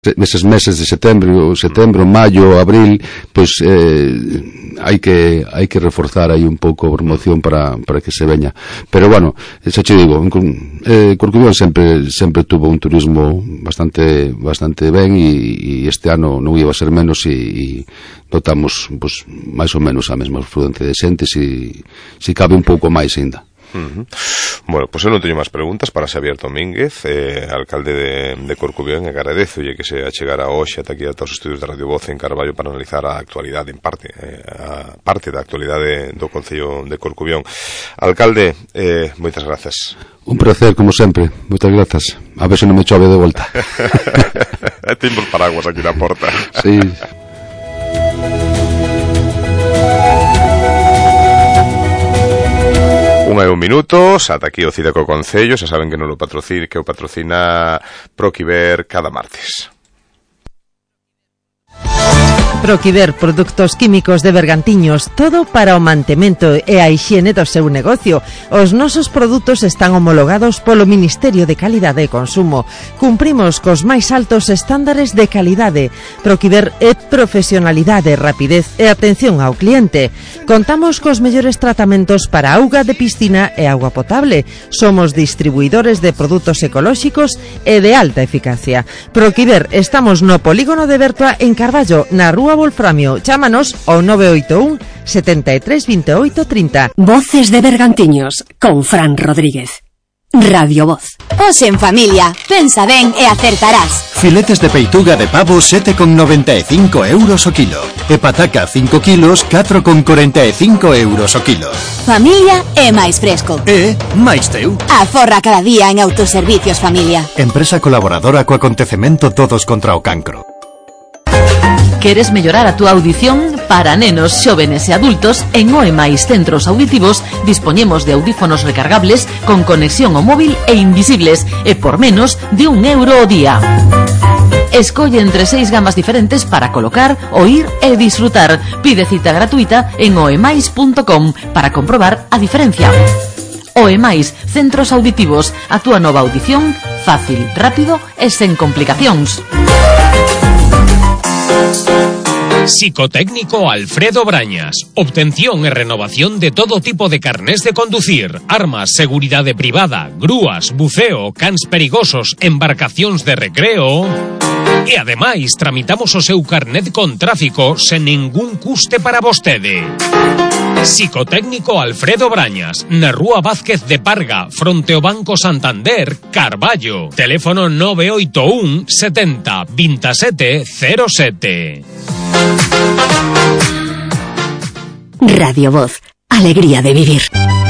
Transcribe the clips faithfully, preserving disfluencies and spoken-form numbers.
neses meses de setembro, setembro, maio, abril, pois eh, hai que hai que reforzar aí un pouco a promoción para para que se veña. Pero bueno, xa che digo, eh, Corcubión sempre sempre tuvo un turismo bastante bastante ben e, e este ano non iba a ser menos e, e notamos pois máis ou menos a mesma afluencia de xente, se si cabe un pouco máis ainda. Uh-huh. Bueno, pois pues eu non teño máis preguntas para Xavier Domínguez, eh, alcalde de, de Corcubión, e agradezo e que se achegara hoxe ata aquí a todos os estudios de Radio Voz en Carballo para analizar a actualidade, en parte eh, a parte da actualidade do Concello de Corcubión. Alcalde, eh, moitas grazas. Un placer, como sempre, moitas grazas. A ver se non me chove de volta. Timos paraguas aquí na porta. Sí. Unha e un minuto, ata aquí o Cide co Concello, xa saben que non o patrocina, que o patrocina Proquiver cada martes. Proquiver, produtos químicos de Bergantiños, todo para o mantemento e a hixiene do seu negocio. Os nosos produtos están homologados polo Ministerio de Calidade e Consumo. Cumprimos cos máis altos estándares de calidade. Proquiver é profesionalidade, rapidez e atención ao cliente. Contamos cos mellores tratamentos para auga de piscina e auga potable. Somos distribuidores de produtos ecolóxicos e de alta eficacia. Proquiver, estamos no polígono de Bertua en Carballo, na Rúa Wolframio. Chámanos ao nove oito un, setenta e tres, veintiocho, treinta. Voces de Bergantiños con Fran Rodríguez. Radio Voz. Os en familia, pensa ben e acertarás. Filetes de peituga de pavo sete con noventa e cinco euros o kilo. E pataca cinco kilos catro con cuarenta e cinco euros o kilo. Familia é máis fresco. E máis teu. Aforra cada día en Autoservicios Familia. Empresa colaboradora co acontecemento Todos contra o Cancro. Queres mellorar a túa audición? Para nenos, xóvenes e adultos, en Oe Mais Centros Auditivos dispoñemos de audífonos recargables con conexión ao móvil e invisibles e por menos de un euro ao día. Escolle entre seis gamas diferentes para colocar, oír e disfrutar. Pide cita gratuita en oemais punto com para comprobar a diferencia. Oe Mais Centros Auditivos, a túa nova audición fácil, rápido e sen complicacións. Psicotécnico Alfredo Brañas. Obtención e renovación de todo tipo de carnés de conducir, armas, seguridade privada, grúas, buceo, cans perigosos, embarcacións de recreo. E ademais tramitamos o seu carnet con tráfico sen ningún custe para vostede. Psicotécnico Alfredo Brañas, na Rúa Vázquez de Parga, fronte ao Banco Santander, Carballo. Teléfono nove oito un, setenta, veintisiete, cero sete. Radio Voz, alegría de vivir.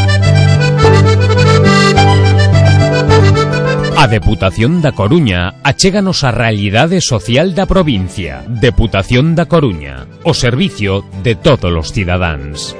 A Deputación da Coruña achéganos a realidade social da provincia. Deputación da Coruña, o servicio de todos os cidadáns.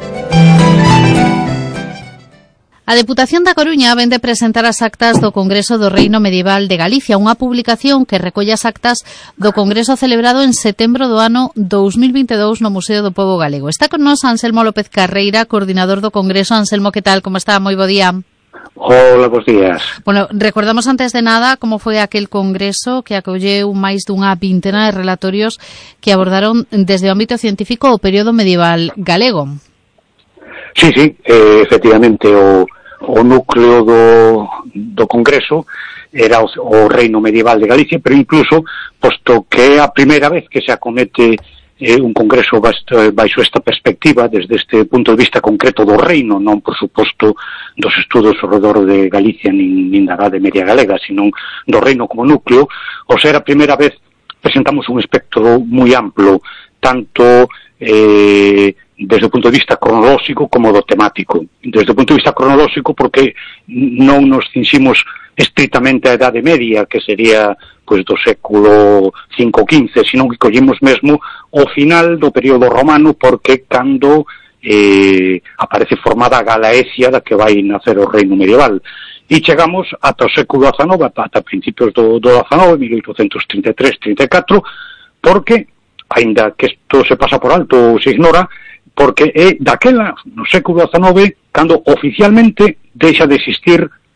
A Deputación da Coruña vén de presentar as actas do Congreso do Reino Medieval de Galicia, unha publicación que recolle as actas do Congreso celebrado en setembro do ano dous mil veintidós no Museo do Pobo Galego. Está con nós Anselmo López Carreira, coordinador do Congreso. Anselmo, que tal? Como está? Moi bo día. Hola, bons días. Bueno, recordamos antes de nada como foi aquel congreso que acolleu máis dunha vintena de relatorios que abordaron desde o ámbito científico o período medieval galego. Sí, sí, eh, efectivamente o, o núcleo do, do congreso era o, o reino medieval de Galicia, pero incluso, posto que é a primeira vez que se acomete eh, un congreso baixo, baixo esta perspectiva, desde este punto de vista concreto do reino, non por suposto dos estudos ao redor de Galicia nin, nin da Edade Media galega, sino do reino como núcleo. O sea, a primeira vez presentamos un espectro moi amplo, tanto eh, desde o punto de vista cronolóxico como do temático. Desde o punto de vista cronolóxico porque non nos cinximos estritamente a Edade Media, que sería pois do século cinco quince, sino que collimos mesmo o final do período romano, porque cando eh, aparece formada a Galaecia da que vai nacer o reino medieval. E chegamos ata o século dezanove, ata principios do, do dezanove, mil oitocentos trinta e tres trinta e catro, porque, aínda que isto se pasa por alto ou se ignora, porque é daquela, no século dezanove, cando oficialmente deixa de existir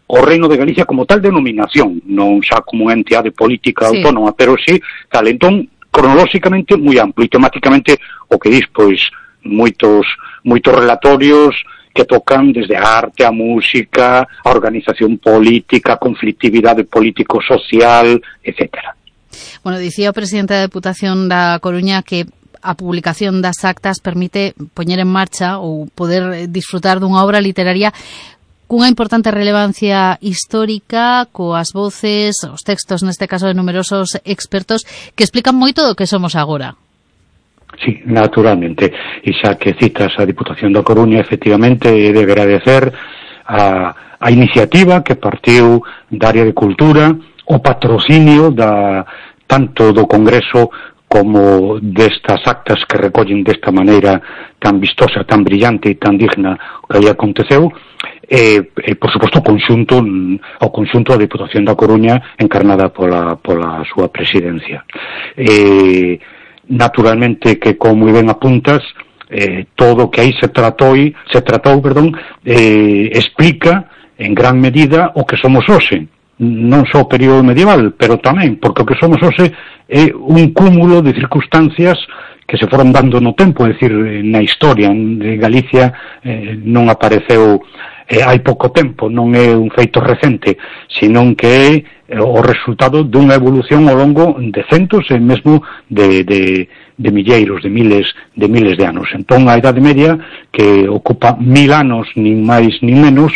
o Reino de Galicia como tal denominación, non xa como entidade política sí. autónoma, pero sí, tal, entón, cronolóxicamente moi amplo, e temáticamente o que dis, pois, moitos, moitos relatorios que tocan desde a arte, a música, a organización política, a conflictividade político-social, etcétera. Bueno, dicía o presidente da Deputación da Coruña que a publicación das actas permite poñer en marcha ou poder disfrutar dunha obra literaria cunha importante relevancia histórica, coas voces, os textos, neste caso, de numerosos expertos que explican moito do que somos agora. Sí, naturalmente. E xa que citas a Diputación da Coruña, efectivamente, debe agradecer a, a iniciativa que partiu da área de cultura, o patrocinio da, tanto do Congreso como destas actas que recollen desta maneira tan vistosa, tan brillante e tan digna que aí aconteceu, e, e por suposto, o conxunto, o conxunto da Diputación da Coruña encarnada pola, pola súa presidencia. E, naturalmente, que como moi ben apuntas, eh, todo o que aí se tratou, se tratou, perdón, eh, explica en gran medida o que somos hoxe. Non só o período medieval, pero tamén, porque o que somos hoxe é un cúmulo de circunstancias que se foron dando no tempo, é dicir, na historia de Galicia eh, non apareceu eh, hai pouco tempo, non é un feito recente, senón que é eh, o resultado dunha evolución ao longo de centos e mesmo de, de, de milleiros, de miles de miles de anos. Entón, a Idade Media, que ocupa mil anos, nin máis nin menos,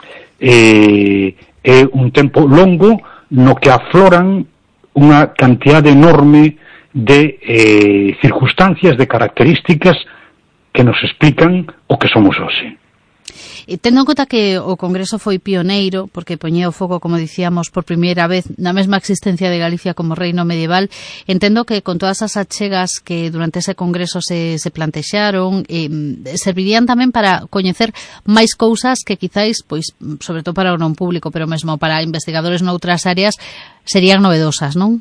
eh, é un tempo longo no que afloran unha cantidade enorme de eh, circunstancias, de características que nos explican o que somos hoxe. E tendo en conta que o Congreso foi pioneiro, porque poñía o foco, como dicíamos, por primeira vez na mesma existencia de Galicia como reino medieval, entendo que con todas as achegas que durante ese Congreso se, se plantexaron, eh, servirían tamén para coñecer máis cousas que quizáis, pois, sobre todo para o non público, pero mesmo para investigadores noutras áreas, serían novedosas, non?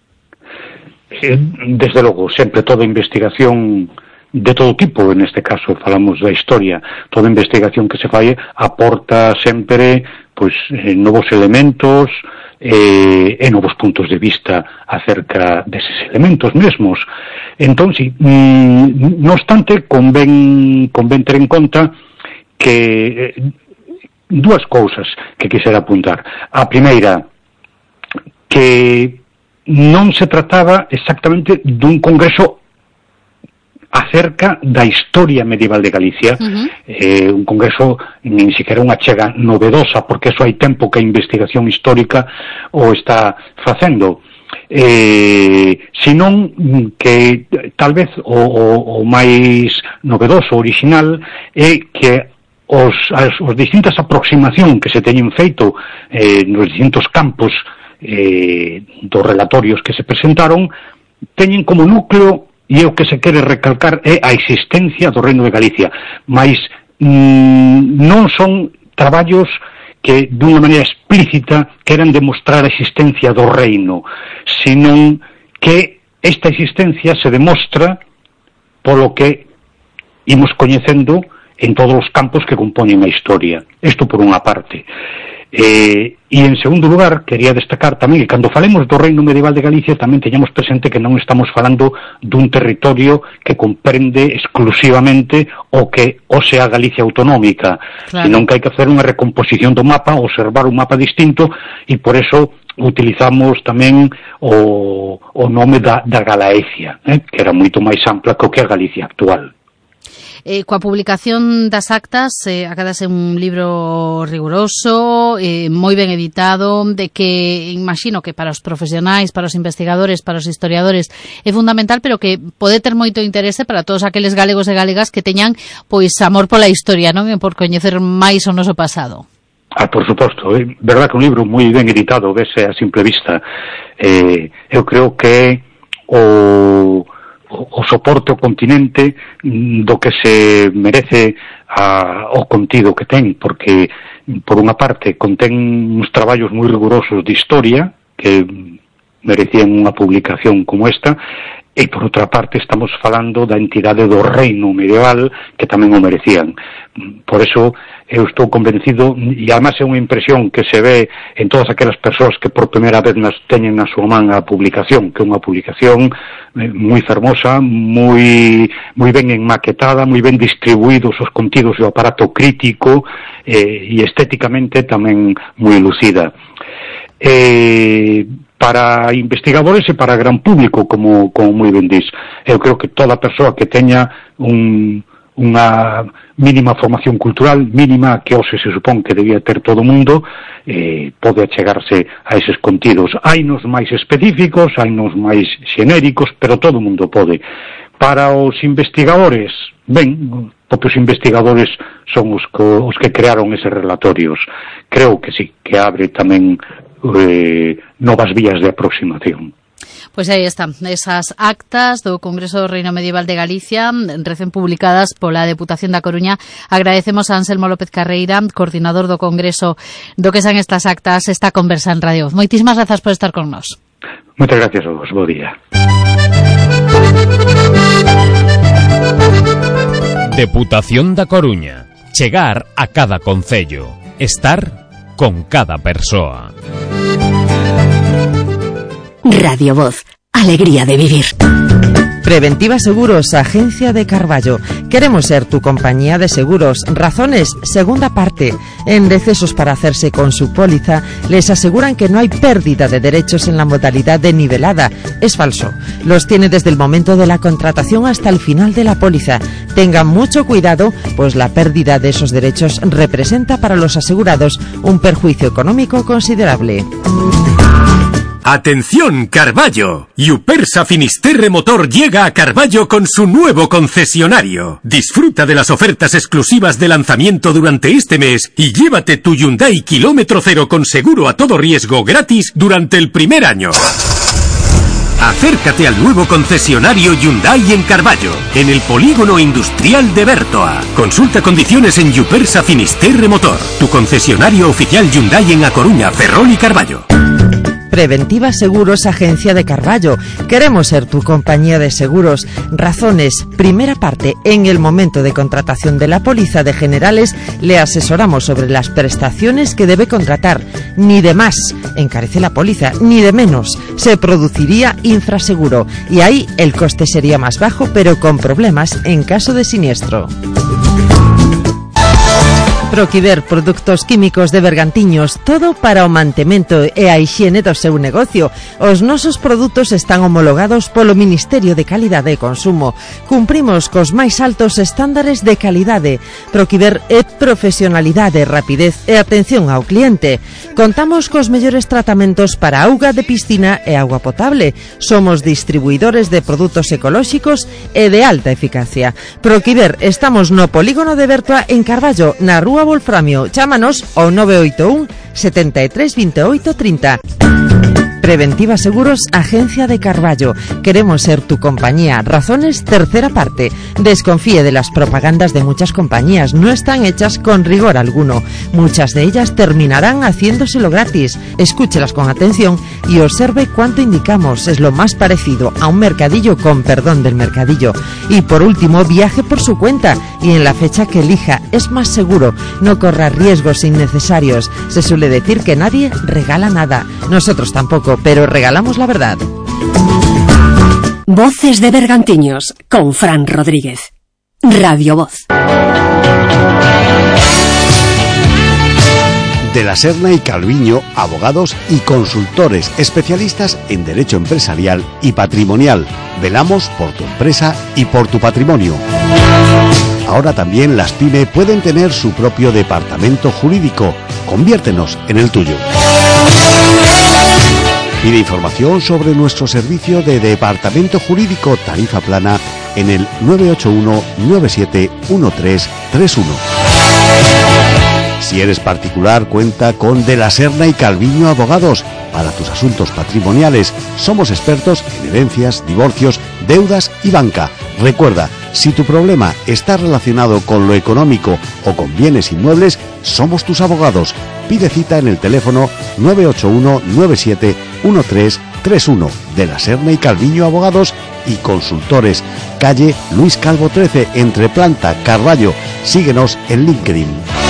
Desde logo, sempre toda investigación de todo tipo, en este caso falamos da historia, toda investigación que se fai aporta sempre pois eh, novos elementos eh, e novos puntos de vista acerca deses elementos mesmos. Entón, si, mm, no obstante, convén, convén ter en conta que eh, dúas cousas que quisera apuntar. A primeira, que non se trataba exactamente dun congreso acerca da historia medieval de Galicia, uh-huh. eh, un congreso nin siquiera unha chega novedosa, porque eso hai tempo que a investigación histórica o está facendo, eh, senón que tal vez o, o, o máis novedoso, original, é que os, as, os distintas aproximación que se teñen feito eh, nos distintos campos eh, dos relatorios que se presentaron teñen como núcleo, e o que se quere recalcar é a existencia do Reino de Galicia, mas mm, non son traballos que dunha maneira explícita queran demostrar a existencia do reino, senón que esta existencia se demostra polo que imos coñecendo en todos os campos que compoñen a historia. Isto por unha parte. Eh, e en segundo lugar, quería destacar tamén que cando falemos do Reino Medieval de Galicia tamén teñamos presente que non estamos falando dun territorio que comprende exclusivamente o que hoxe a Galicia autonómica, claro. Senón que hai que facer unha recomposición do mapa, observar un mapa distinto, e por eso utilizamos tamén o, o nome da, da Galaecia, eh, que era moito máis ampla que o que a Galicia actual. Eh, coa publicación das actas eh, acadase un libro riguroso, eh, moi ben editado, de que imagino que para os profesionais, para os investigadores, para os historiadores é fundamental, pero que pode ter moito interese para todos aqueles galegos e galegas que teñan pois amor pola historia, non? E por coñecer máis o noso pasado. Ah, por suposto, é verdad que un libro moi ben editado, vese a simple vista. Eh, eu creo que o o soporte, o continente do que se merece a, o contido que ten, porque por unha parte contén uns traballos moi rigurosos de historia que merecían unha publicación como esta, e por outra parte estamos falando da entidade do reino medieval que tamén o merecían. Por eso eu estou convencido, e además é unha impresión que se ve en todas aquelas persoas que por primeira vez nas teñen na súa man a publicación, que é unha publicación eh, moi fermosa, moi moi ben enmaquetada, moi ben distribuídos os contidos do aparato crítico eh, e estéticamente tamén moi lucida. Eh, para investigadores e para gran público, como, como moi ben dis. Eu creo que toda persoa que teña un, unha mínima formación cultural, mínima que hoxe se supón que debía ter todo o mundo, eh, pode achegarse a eses contidos. Hai nos máis específicos, hai nos máis xenéricos, pero todo o mundo pode. Para os investigadores, ben, propios investigadores son os que, os que crearon eses relatorios. Creo que sí, que abre tamén Eh, novas vías de aproximación. Pois aí están, esas actas do Congreso do Reino Medieval de Galicia, recén publicadas pola Deputación da Coruña. Agradecemos a Anselmo López Carreira, coordinador do Congreso, do que son estas actas, esta conversa en Radio Voz. Moitísimas grazas por estar con nós. Moitas gracias a vos, bo día. Deputación da Coruña. Chegar a cada concello. Estar con cada persoa. Radio Voz, alegría de vivir. Preventiva Seguros, Agencia de Carballo. Queremos ser tu compañía de seguros. Razones, segunda parte. En decesos para hacerse con su póliza, les aseguran que no hay pérdida de derechos en la modalidad de nivelada. Es falso. Los tiene desde el momento de la contratación hasta el final de la póliza. Tengan mucho cuidado, pues la pérdida de esos derechos representa para los asegurados un perjuicio económico considerable. ¡Atención, Carballo! Yupersa Finisterre Motor llega a Carballo con su nuevo concesionario. Disfruta de las ofertas exclusivas de lanzamiento durante este mes y llévate tu Hyundai kilómetro cero con seguro a todo riesgo gratis durante el primer año. Acércate al nuevo concesionario Hyundai en Carballo, en el polígono industrial de Bertoa. Consulta condiciones en Yupersa Finisterre Motor, tu concesionario oficial Hyundai en A Coruña, Ferrol y Carballo. Preventiva Seguros, Agencia de Carballo. Queremos ser tu compañía de seguros. Razones, primera parte. En el momento de contratación de la póliza de generales, le asesoramos sobre las prestaciones que debe contratar. Ni de más encarece la póliza, ni de menos. Se produciría infraseguro. Y ahí el coste sería más bajo, pero con problemas en caso de siniestro. Proquiver, produtos químicos de Bergantiños, todo para o mantemento e a hixiene do seu negocio. Os nosos produtos están homologados polo Ministerio de Calidade e Consumo. Cumprimos cos máis altos estándares de calidade. Proquiver é profesionalidade, rapidez e atención ao cliente. Contamos cos mellores tratamentos para auga de piscina e auga potable. Somos distribuidores de produtos ecolóxicos e de alta eficacia. Proquiver, estamos no polígono de Bertoa en Carballo, na rúa Wolframio. Chámanos ao nove oito un, setenta e tres, veintiocho, treinta. Preventiva Seguros, Agencia de Carballo. Queremos ser tu compañía. Razones, tercera parte. Desconfíe de las propagandas de muchas compañías. No están hechas con rigor alguno. Muchas de ellas terminarán haciéndoselo gratis. Escúchelas con atención y observe cuánto indicamos. Es lo más parecido a un mercadillo, con perdón del mercadillo. Y por último, viaje por su cuenta y en la fecha que elija. Es más seguro. No corra riesgos innecesarios. Se suele decir que nadie regala nada. Nosotros tampoco, pero regalamos la verdad. Voces de Bergantiños con Fran Rodríguez. Radio Voz. De la Serna y Calviño, abogados y consultores especialistas en derecho empresarial y patrimonial. Velamos por tu empresa y por tu patrimonio. Ahora también las pyme pueden tener su propio departamento jurídico. Conviértenos en el tuyo. Pide información sobre nuestro servicio de departamento jurídico tarifa plana en el nueve ocho uno, nueve siete uno tres tres uno. Si eres particular, cuenta con De la Serna y Calviño Abogados para tus asuntos patrimoniales. Somos expertos en herencias, divorcios, deudas y banca. Recuerda, si tu problema está relacionado con lo económico o con bienes inmuebles, somos tus abogados. Pide cita en el teléfono nueve ocho uno, nueve siete uno tres tres uno. De la Serna y Calviño Abogados y consultores. Calle Luis Calvo trece, entre Planta, Carballo. Síguenos en LinkedIn.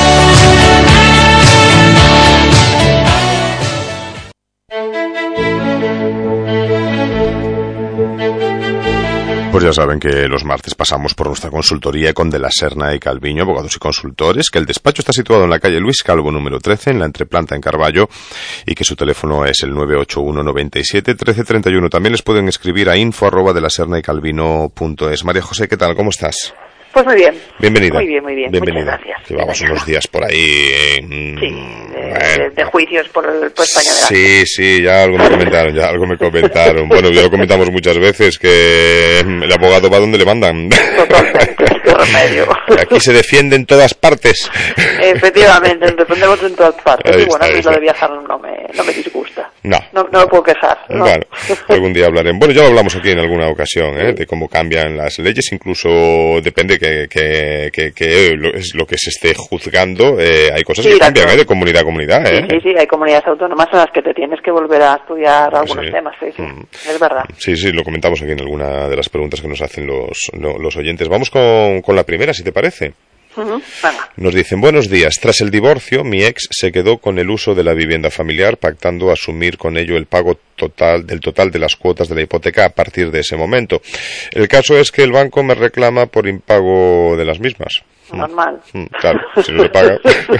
Pues ya saben que los martes pasamos por nuestra consultoría con De la Serna y Calviño, abogados y consultores, que el despacho está situado en la calle Luis Calvo número trece, en la entreplanta en Carballo, y que su teléfono es el nueve ocho uno noventa y siete trece treinta y uno. También les pueden escribir a info arroba de la serna y calvino punto es. María José, ¿qué tal? ¿Cómo estás? Pues muy bien. Bienvenida. Muy bien, muy bien. Bienvenida. Muchas gracias. Llevamos unos días por ahí. Eh, sí, de, bueno. de, de juicios por, el, por España. Sí, sí, ya algo me comentaron, ya algo me comentaron. Bueno, ya lo comentamos muchas veces, que el abogado va donde le mandan. Totalmente, qué remedio. Aquí se defiende en todas partes. Efectivamente, nos defendemos en todas partes. Ahí y bueno, está, a mí está. lo de viajar no me, no me disgusta. No. No, no me puedo quejar. ¿no? Bueno, algún día hablaremos. Bueno, ya lo hablamos aquí en alguna ocasión, ¿eh? De cómo cambian las leyes, incluso depende que... que Que, que lo, es lo que se esté juzgando, eh, hay cosas sí, que cambian ¿eh? de comunidad a comunidad. ¿eh? Sí, sí, sí, hay comunidades autónomas en las que te tienes que volver a estudiar algunos sí. temas, sí, sí, mm. es verdad. Sí, sí, lo comentamos aquí en alguna de las preguntas que nos hacen los, los, los oyentes. Vamos con, con la primera, si te parece. Uh-huh. Nos dicen, buenos días, tras el divorcio mi ex se quedó con el uso de la vivienda familiar, pactando asumir con ello el pago total del total de las cuotas de la hipoteca a partir de ese momento. El caso es que el banco me reclama por impago de las mismas. Normal. Mm, claro, si no le paga.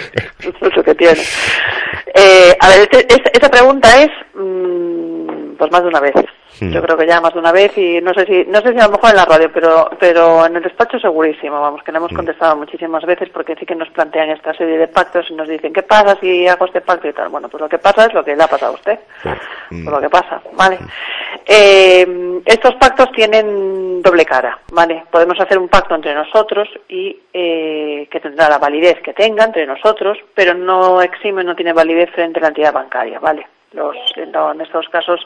Es lo que tiene. Eh, a ver, este, este, esta pregunta es mmm, pues más de una vez. Yo creo que ya más de una vez y no sé si no sé si a lo mejor en la radio, pero pero en el despacho segurísimo, vamos, que le hemos contestado muchísimas veces porque sí que nos plantean esta serie de pactos y nos dicen, ¿qué pasa si hago este pacto y tal? Bueno, pues lo que pasa es lo que le ha pasado a usted. Pues lo que pasa, ¿vale? Eh, estos pactos tienen doble cara, ¿vale? Podemos hacer un pacto entre nosotros y eh, que tendrá la validez que tenga entre nosotros, pero no exime, no tiene validez frente a la entidad bancaria, ¿vale? Los, en estos casos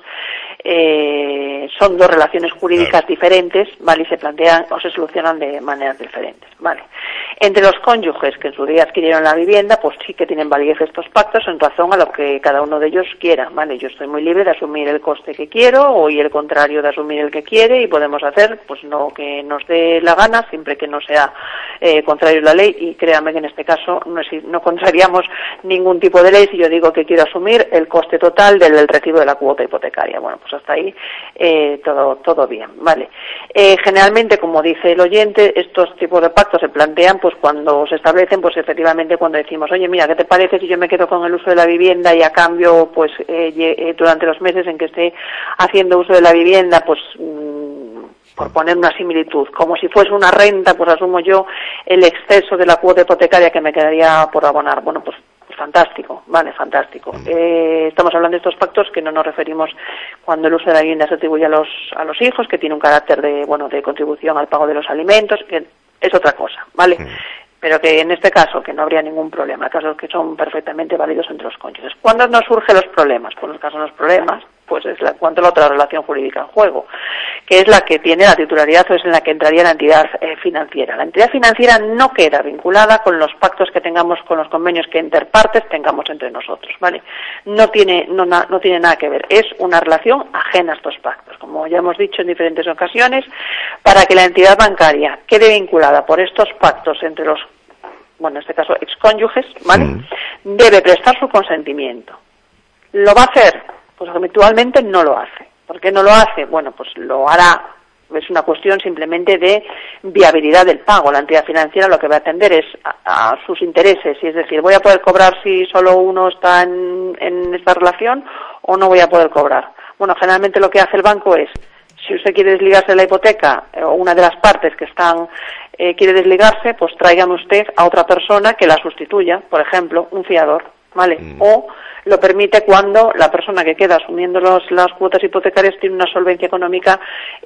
eh, son dos relaciones jurídicas claro. diferentes, ¿vale? Y se plantean o se solucionan de maneras diferentes, ¿vale? Entre los cónyuges que en su día adquirieron la vivienda, pues sí que tienen validez estos pactos en razón a lo que cada uno de ellos quiera, ¿vale? Yo estoy muy libre de asumir el coste que quiero o y el contrario de asumir el que quiere y podemos hacer, pues lo que nos dé la gana, siempre que no sea eh, contrario a la ley y créanme que en este caso no, es, no contrariamos ningún tipo de ley si yo digo que quiero asumir el coste total del, del recibo de la cuota hipotecaria. Bueno, pues hasta ahí eh, todo todo bien, ¿vale? Eh, generalmente, como dice el oyente, estos tipos de pactos se plantean pues cuando se establecen, pues efectivamente cuando decimos, oye, mira, ¿qué te parece si yo me quedo con el uso de la vivienda y a cambio, pues eh, eh, durante los meses en que esté haciendo uso de la vivienda, pues mmm, por poner una similitud, como si fuese una renta, pues asumo yo el exceso de la cuota hipotecaria que me quedaría por abonar? Bueno, pues fantástico, vale, fantástico. Eh, estamos hablando de estos pactos que no nos referimos cuando el uso de la vivienda se atribuye a los a los hijos, que tiene un carácter de bueno de contribución al pago de los alimentos, que es otra cosa, ¿vale? Mm. Pero que en este caso que no habría ningún problema, casos que son perfectamente válidos entre los cónyuges. ¿Cuándo nos surgen los problemas? Pues los casos de los problemas, pues es la, cuando la otra relación jurídica en juego, que es la que tiene la titularidad o es en la que entraría la entidad eh, financiera. La entidad financiera no queda vinculada con los pactos que tengamos, con los convenios que interpartes tengamos entre nosotros, ¿vale? No tiene, no, na, no tiene nada que ver, es una relación ajena a estos pactos. Como ya hemos dicho en diferentes ocasiones, para que la entidad bancaria quede vinculada por estos pactos entre los, bueno, en este caso excónyuges, ¿vale? Mm. Debe prestar su consentimiento. ¿Lo va a hacer? Pues habitualmente no lo hace. ¿Por qué no lo hace? Bueno, pues lo hará. Es una cuestión simplemente de viabilidad del pago. La entidad financiera lo que va a atender es a, a sus intereses. Y es decir, ¿voy a poder cobrar si solo uno está en, en esta relación o no voy a poder cobrar? Bueno, generalmente lo que hace el banco es, si usted quiere desligarse de la hipoteca o una de las partes que están eh, quiere desligarse, pues tráigame usted a otra persona que la sustituya, por ejemplo, un fiador, ¿vale? Mm. O lo permite cuando la persona que queda asumiendo los, las cuotas hipotecarias tiene una solvencia económica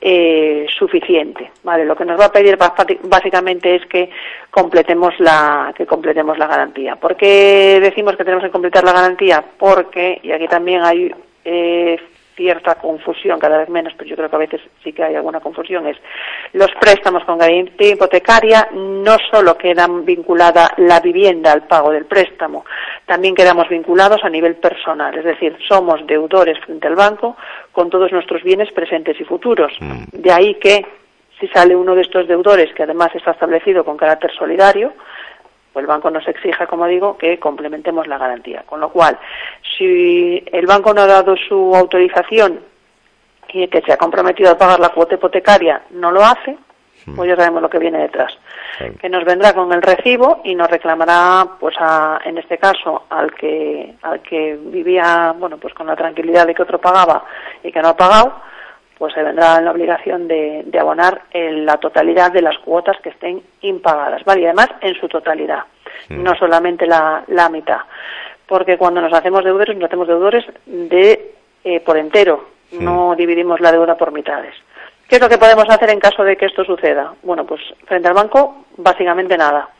eh, suficiente, ¿vale? Lo que nos va a pedir básicamente es que completemos la que completemos la garantía. ¿Por qué decimos que tenemos que completar la garantía? Porque, y aquí también hay eh, cierta confusión, cada vez menos, pero yo creo que a veces sí que hay alguna confusión, es los préstamos con garantía hipotecaria no solo quedan vinculada la vivienda al pago del préstamo, también quedamos vinculados a nivel personal, es decir, somos deudores frente al banco con todos nuestros bienes presentes y futuros. Mm. De ahí que si sale uno de estos deudores, que además está establecido con carácter solidario, pues el banco nos exija, como digo, que complementemos la garantía. Con lo cual, si el banco no ha dado su autorización y que se ha comprometido a pagar la cuota hipotecaria no lo hace, pues ya sabemos lo que viene detrás. Claro. Que nos vendrá con el recibo y nos reclamará, pues a, en este caso, al que al que vivía, bueno, pues con la tranquilidad de que otro pagaba y que no ha pagado, pues se vendrá en la obligación de, de abonar en la totalidad de las cuotas que estén impagadas, ¿vale? Y además en su totalidad, mm. no solamente la, la mitad. Porque cuando nos hacemos deudores, nos hacemos deudores de eh, por entero, mm. no dividimos la deuda por mitades. ¿Qué es lo que podemos hacer en caso de que esto suceda? Bueno, pues frente al banco, básicamente nada.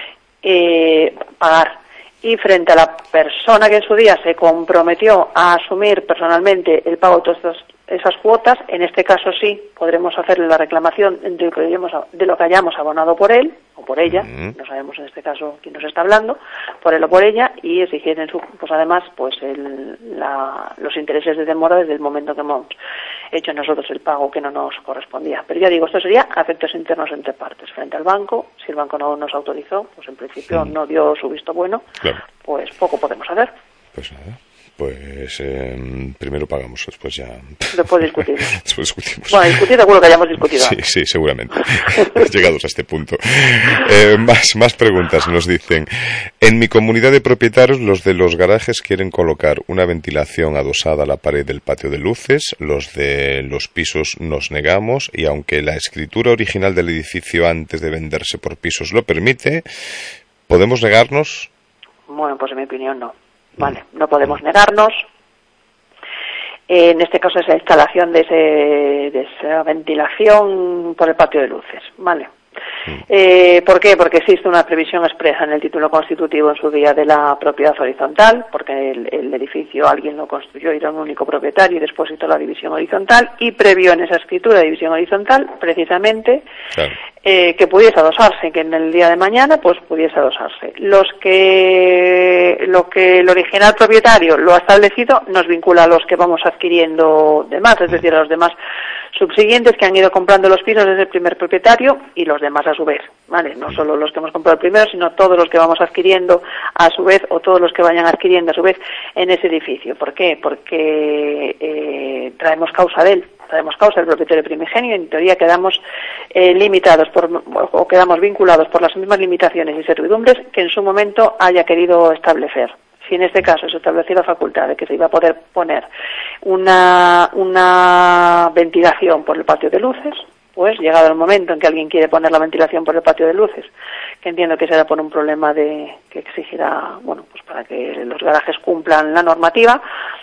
Eh, pagar. Y frente a la persona que en su día se comprometió a asumir personalmente el pago de todas estas esas cuotas, en este caso sí podremos hacerle la reclamación de lo que hayamos, de lo que hayamos abonado por él o por ella, uh-huh. no sabemos en este caso quién nos está hablando, por él o por ella, y exigir en su, pues además pues el, la, los intereses de demora desde el momento que hemos hecho nosotros el pago que no nos correspondía. Pero ya digo, esto sería a efectos internos entre partes. Frente al banco, si el banco no nos autorizó, pues en principio uh-huh. no dio su visto bueno, claro. pues poco podemos hacer. Pues nada. Pues eh, primero pagamos, después ya... Después discutimos. Después discutimos. Bueno, discutir seguro que hayamos discutido. Sí, sí, seguramente. Llegados a este punto. Eh, más, más preguntas nos dicen. En mi comunidad de propietarios, los de los garajes quieren colocar una ventilación adosada a la pared del patio de luces. Los de los pisos nos negamos y aunque la escritura original del edificio antes de venderse por pisos lo permite, ¿podemos negarnos? Bueno, pues en mi opinión no. Vale, no podemos negarnos. Eh, en este caso es la instalación de, ese, de esa ventilación por el patio de luces, ¿vale? Eh, ¿Por qué? Porque existe una previsión expresa en el título constitutivo en su día de la propiedad horizontal, porque el, el edificio alguien lo construyó y era un único propietario y después hizo la división horizontal y previó en esa escritura de división horizontal precisamente claro. eh, que pudiese adosarse, que en el día de mañana pues pudiese adosarse. Los que lo que el original propietario lo ha establecido nos vincula a los que vamos adquiriendo demás, es decir, a los demás subsiguientes que han ido comprando los pisos desde el primer propietario y los demás a su vez, ¿vale? No solo los que hemos comprado el primero, sino todos los que vamos adquiriendo a su vez o todos los que vayan adquiriendo a su vez en ese edificio. ¿Por qué? Porque eh, traemos causa de él, traemos causa del propietario primigenio y en teoría quedamos eh, limitados por, o quedamos vinculados por las mismas limitaciones y servidumbres que en su momento haya querido establecer. Si en este caso se estableció la facultad de que se iba a poder poner una, una ventilación por el patio de luces, pues llegado el momento en que alguien quiere poner la ventilación por el patio de luces, que entiendo que será por un problema de que exigirá, bueno, pues para que los garajes cumplan la normativa,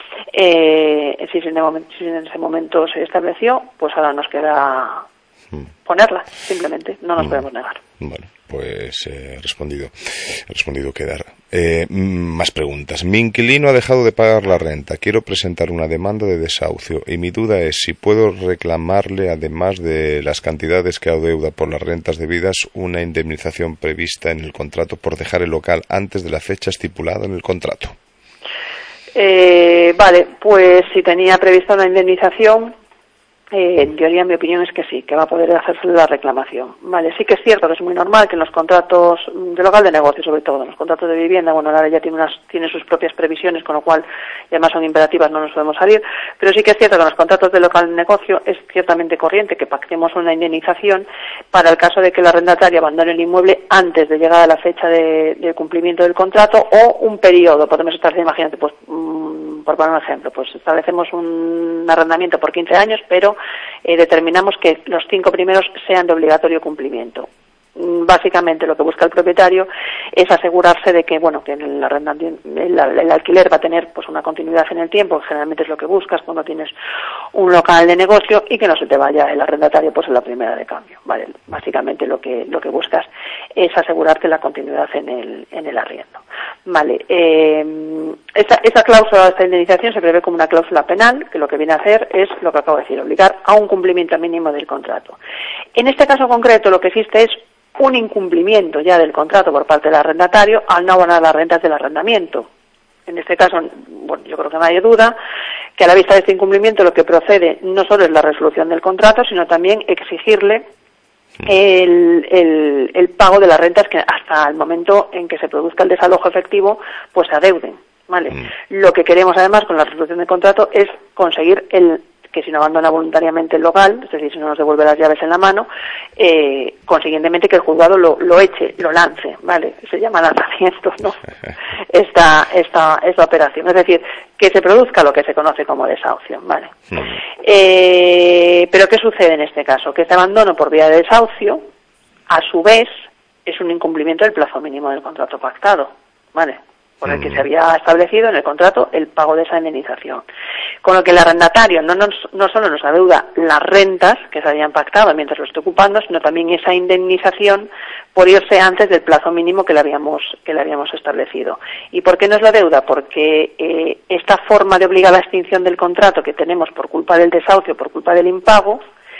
eh, si, en momento, si en ese momento se estableció, pues ahora nos queda ponerla, simplemente, no nos podemos negar. Bueno, pues he eh, respondido, he respondido quedar. Eh, más preguntas. Mi inquilino ha dejado de pagar la renta. Quiero presentar una demanda de desahucio y mi duda es si puedo reclamarle, además de las cantidades que adeuda por las rentas debidas, una indemnización prevista en el contrato por dejar el local antes de la fecha estipulada en el contrato. Eh, vale, pues si tenía prevista una indemnización, Eh, en teoría, mi opinión es que sí, que va a poder hacerse la reclamación. Vale, sí que es cierto que es muy normal que en los contratos de local de negocio, sobre todo, en los contratos de vivienda, bueno, la ley ya tiene unas, tiene sus propias previsiones, con lo cual, y además son imperativas, no nos podemos salir, pero sí que es cierto que en los contratos de local de negocio es ciertamente corriente que pactemos una indemnización para el caso de que el arrendatario abandone el inmueble antes de llegar a la fecha de, de cumplimiento del contrato o un periodo. Podemos estar, imagínate, pues, mmm, por poner un ejemplo, pues establecemos un arrendamiento por quince años, pero Eh, determinamos que los cinco primeros sean de obligatorio cumplimiento. básicamente lo que busca el propietario es asegurarse de que, bueno, que el, el, el alquiler va a tener pues una continuidad en el tiempo, que generalmente es lo que buscas cuando tienes un local de negocio, y que no se te vaya el arrendatario pues en la primera de cambio, ¿vale? Básicamente lo que lo que buscas es asegurarte la continuidad en el en el arriendo, ¿vale? Eh, esa, esa cláusula, esta indemnización se prevé como una cláusula penal, que lo que viene a hacer es lo que acabo de decir, obligar a un cumplimiento mínimo del contrato. En este caso concreto lo que existe es un incumplimiento ya del contrato por parte del arrendatario al no abonar las rentas del arrendamiento. En este caso, bueno, yo creo que nadie duda que a la vista de este incumplimiento lo que procede no solo es la resolución del contrato, sino también exigirle el, el, el pago de las rentas que hasta el momento en que se produzca el desalojo efectivo, pues se adeuden, ¿vale? Mm. Lo que queremos además con la resolución del contrato es conseguir el que si no abandona voluntariamente el local, es decir, si no nos devuelve las llaves en la mano, eh, consiguientemente que el juzgado lo, lo eche, lo lance, ¿vale? Se llama lanzamiento, ¿no? Esta, esta, esta operación. Es decir, que se produzca lo que se conoce como desahucio, ¿vale? Mm. Eh, pero ¿qué sucede en este caso? Que este abandono por vía de desahucio, a su vez, es un incumplimiento del plazo mínimo del contrato pactado, ¿vale? Por el que se había establecido en el contrato el pago de esa indemnización. Con lo que el arrendatario no, nos, no solo nos adeuda las rentas que se habían pactado mientras lo esté ocupando, sino también esa indemnización por irse antes del plazo mínimo que le habíamos, que le habíamos establecido. ¿Y por qué nos la deuda? Porque eh, esta forma de obligada extinción del contrato que tenemos por culpa del desahucio, por culpa del impago,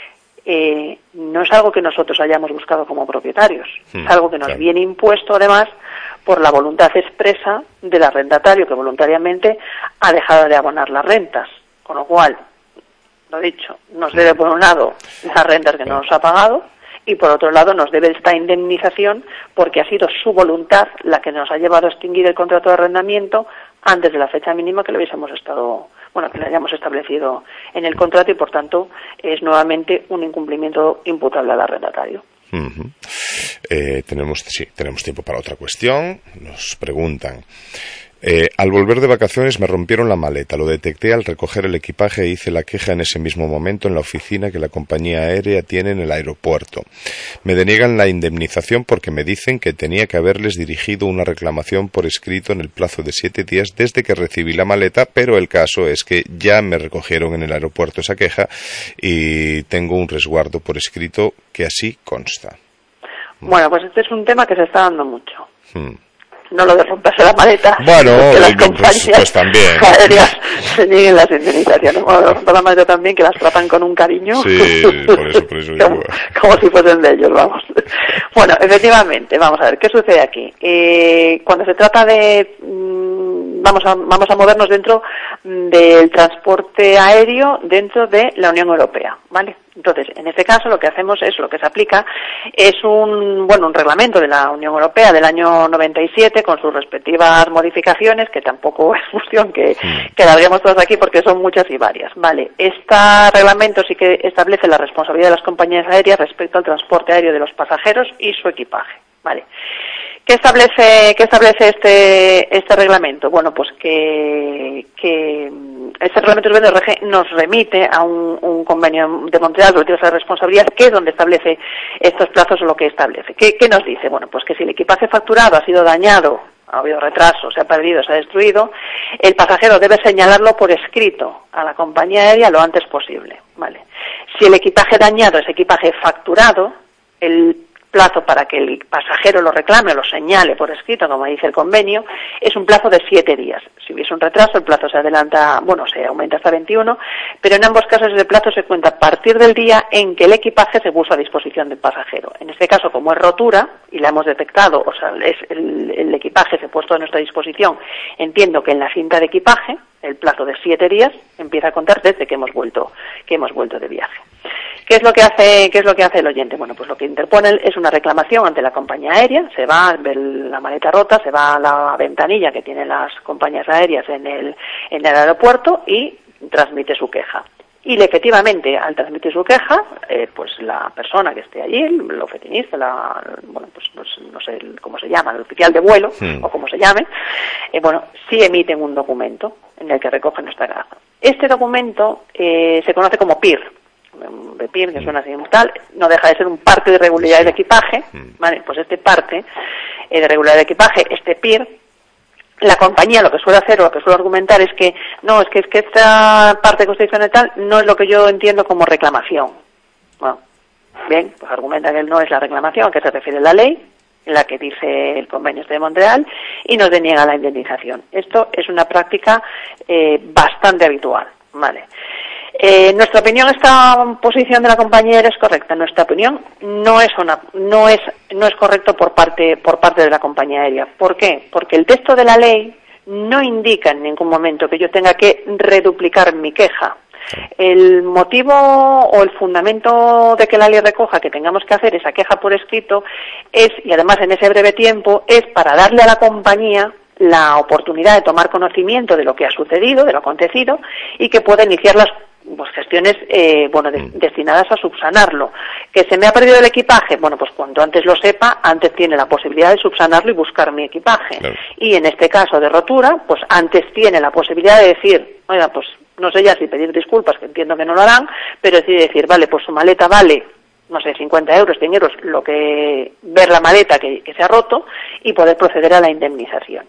eh, no es algo que nosotros hayamos buscado como propietarios. Hmm, es algo que nos claro. viene impuesto además por la voluntad expresa del arrendatario, que voluntariamente ha dejado de abonar las rentas. Con lo cual, lo dicho, nos debe por un lado las rentas que no nos ha pagado, y por otro lado nos debe esta indemnización porque ha sido su voluntad la que nos ha llevado a extinguir el contrato de arrendamiento antes de la fecha mínima que lo hubiésemos estado, bueno, que le hayamos establecido en el contrato, y por tanto es nuevamente un incumplimiento imputable al arrendatario. Uh-huh. Eh, tenemos, sí, tenemos tiempo para otra cuestión. Nos preguntan: eh, al volver de vacaciones me rompieron la maleta, lo detecté al recoger el equipaje e hice la queja en ese mismo momento en la oficina que la compañía aérea tiene en el aeropuerto. Me deniegan la indemnización porque me dicen que tenía que haberles dirigido una reclamación por escrito en el plazo de siete días desde que recibí la maleta, pero el caso es que ya me recogieron en el aeropuerto esa queja y tengo un resguardo por escrito que así consta. Bueno, pues este es un tema que se está dando mucho. Hmm. No lo de romperse la maleta. Bueno, que las pues, compañías pues también. aéreas se nieguen las indemnizaciones. Bueno, lo romper la maleta también, que las tratan con un cariño. Sí, por eso, por eso. como, como si fuesen de ellos, vamos. Bueno, efectivamente, vamos a ver, ¿qué sucede aquí? Eh, cuando se trata de... Mmm, vamos a vamos a movernos dentro del transporte aéreo dentro de la Unión Europea, ¿vale? Entonces, en este caso lo que hacemos es, lo que se aplica es un, bueno, un reglamento de la Unión Europea del año noventa y siete con sus respectivas modificaciones, que tampoco es cuestión que, que alarguemos todas aquí porque son muchas y varias, ¿vale? Este reglamento sí que establece la responsabilidad de las compañías aéreas respecto al transporte aéreo de los pasajeros y su equipaje, ¿vale? ¿Qué establece, qué establece este, este reglamento? Bueno, pues que, que este reglamento nos remite a un, un convenio de Montreal relativo a la responsabilidad, que es donde establece estos plazos o lo que establece. ¿Qué, qué nos dice? Bueno, pues que si el equipaje facturado ha sido dañado, ha habido retraso, se ha perdido, se ha destruido, el pasajero debe señalarlo por escrito a la compañía aérea lo antes posible, ¿vale? Si el equipaje dañado es equipaje facturado, el plazo para que el pasajero lo reclame o lo señale por escrito, como dice el convenio, es un plazo de siete días. Si hubiese un retraso, el plazo se adelanta, bueno, se aumenta hasta veintiuno, pero en ambos casos ese plazo se cuenta a partir del día en que el equipaje se puso a disposición del pasajero. En este caso, como es rotura, y la hemos detectado, o sea, es el, el equipaje se ha puesto a nuestra disposición, entiendo que en la cinta de equipaje, el plazo de siete días empieza a contar desde que hemos vuelto, que hemos vuelto de viaje. ¿Qué es lo que hace, qué es lo que hace el oyente? Bueno, pues lo que interpone es una reclamación ante la compañía aérea, se va a ver la maleta rota, se va a la ventanilla que tienen las compañías aéreas en el, en el aeropuerto y transmite su queja. Y efectivamente, al transmitir su queja, eh, pues la persona que esté allí, el oficinista, la, bueno, pues, pues no sé cómo se llama, el oficial de vuelo, sí. o como se llame, eh, bueno, sí emiten un documento en el que recogen esta queja. Este documento eh, se conoce como P I R, de P I R, que suena así como tal, no deja de ser un parte de regularidad de equipaje, ¿vale? Pues este parte eh, de regularidad de equipaje, este P I R, la compañía lo que suele hacer o lo que suele argumentar es que no, es que, es que esta parte de constitución y tal no es lo que yo entiendo como reclamación. Bueno, bien, pues argumenta que no es la reclamación a que se refiere la ley, la que dice el convenio este de Montreal, y nos deniega la indemnización. Esto es una práctica eh, bastante habitual, ¿vale? Eh, en nuestra opinión, esta posición de la compañía es correcta. En nuestra opinión, no es una, no es, no es correcto por parte, por parte de la compañía aérea. ¿Por qué? Porque el texto de la ley no indica en ningún momento que yo tenga que reduplicar mi queja. El motivo o el fundamento de que la ley recoja que tengamos que hacer esa queja por escrito es, y además en ese breve tiempo, es para darle a la compañía la oportunidad de tomar conocimiento de lo que ha sucedido, de lo acontecido, y que pueda iniciar las pues, gestiones eh, bueno, de, destinadas a subsanarlo. ¿Que se me ha perdido el equipaje? Bueno, pues cuanto antes lo sepa, antes tiene la posibilidad de subsanarlo y buscar mi equipaje. Claro. Y en este caso de rotura, pues antes tiene la posibilidad de decir, oiga, pues no sé ya si pedir disculpas, que entiendo que no lo harán, pero decir, decir vale, pues su maleta vale, no sé, cincuenta euros, cien euros, lo que, ver la maleta que, que se ha roto y poder proceder a la indemnización.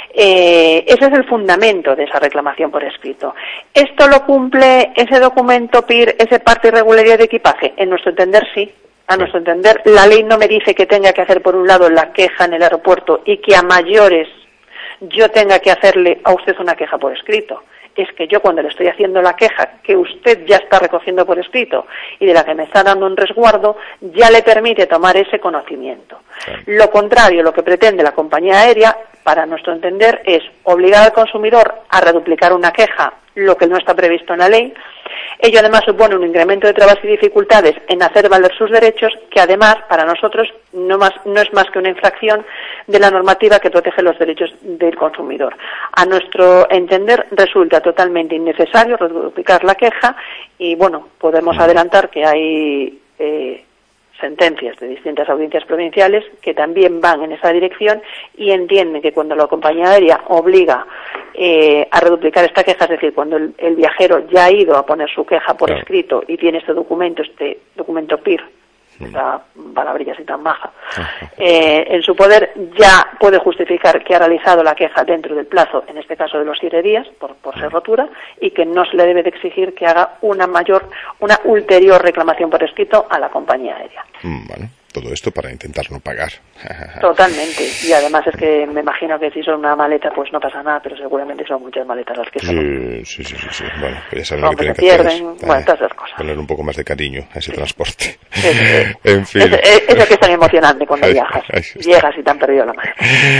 Eh, ese es el fundamento de esa reclamación por escrito. ¿Esto lo cumple ese documento P I R, ese parte de irregularidad de equipaje? En nuestro entender, sí. A nuestro entender, la ley no me dice que tenga que hacer por un lado la queja en el aeropuerto y que a mayores yo tenga que hacerle a usted una queja por escrito. Es que yo cuando le estoy haciendo la queja que usted ya está recogiendo por escrito y de la que me está dando un resguardo, ya le permite tomar ese conocimiento. Sí. Lo contrario, lo que pretende la compañía aérea, para nuestro entender, es obligar al consumidor a reduplicar una queja, lo que no está previsto en la ley. Ello además supone un incremento de trabas y dificultades en hacer valer sus derechos, que además para nosotros no, más, no es más que una infracción de la normativa que protege los derechos del consumidor. A nuestro entender resulta totalmente innecesario reduplicar la queja y bueno, podemos adelantar que hay eh, sentencias de distintas audiencias provinciales que también van en esa dirección y entienden que cuando la compañía aérea obliga eh, a reduplicar esta queja, es decir, cuando el, el viajero ya ha ido a poner su queja por claro. escrito y tiene este documento, este documento P I R, esta palabrilla así tan baja, eh, en su poder ya puede justificar que ha realizado la queja dentro del plazo, en este caso de los siete días, por, por ser rotura, y que no se le debe de exigir que haga una mayor, una ulterior reclamación por escrito a la compañía aérea. Vale. Todo esto para intentar no pagar. Totalmente. Y además es que me imagino que si son una maleta pues no pasa nada, pero seguramente son muchas maletas las que son. Sí, sí, sí, sí. Bueno, pues ya saben lo que tienen que pierden, hacer. Es, bueno, todas esas cosas. Poner un poco más de cariño a ese transporte. Sí, sí, sí. En fin. Es, es, eso que es tan emocionante cuando ay, viajas. Ay, Llegas y te han perdido la maleta.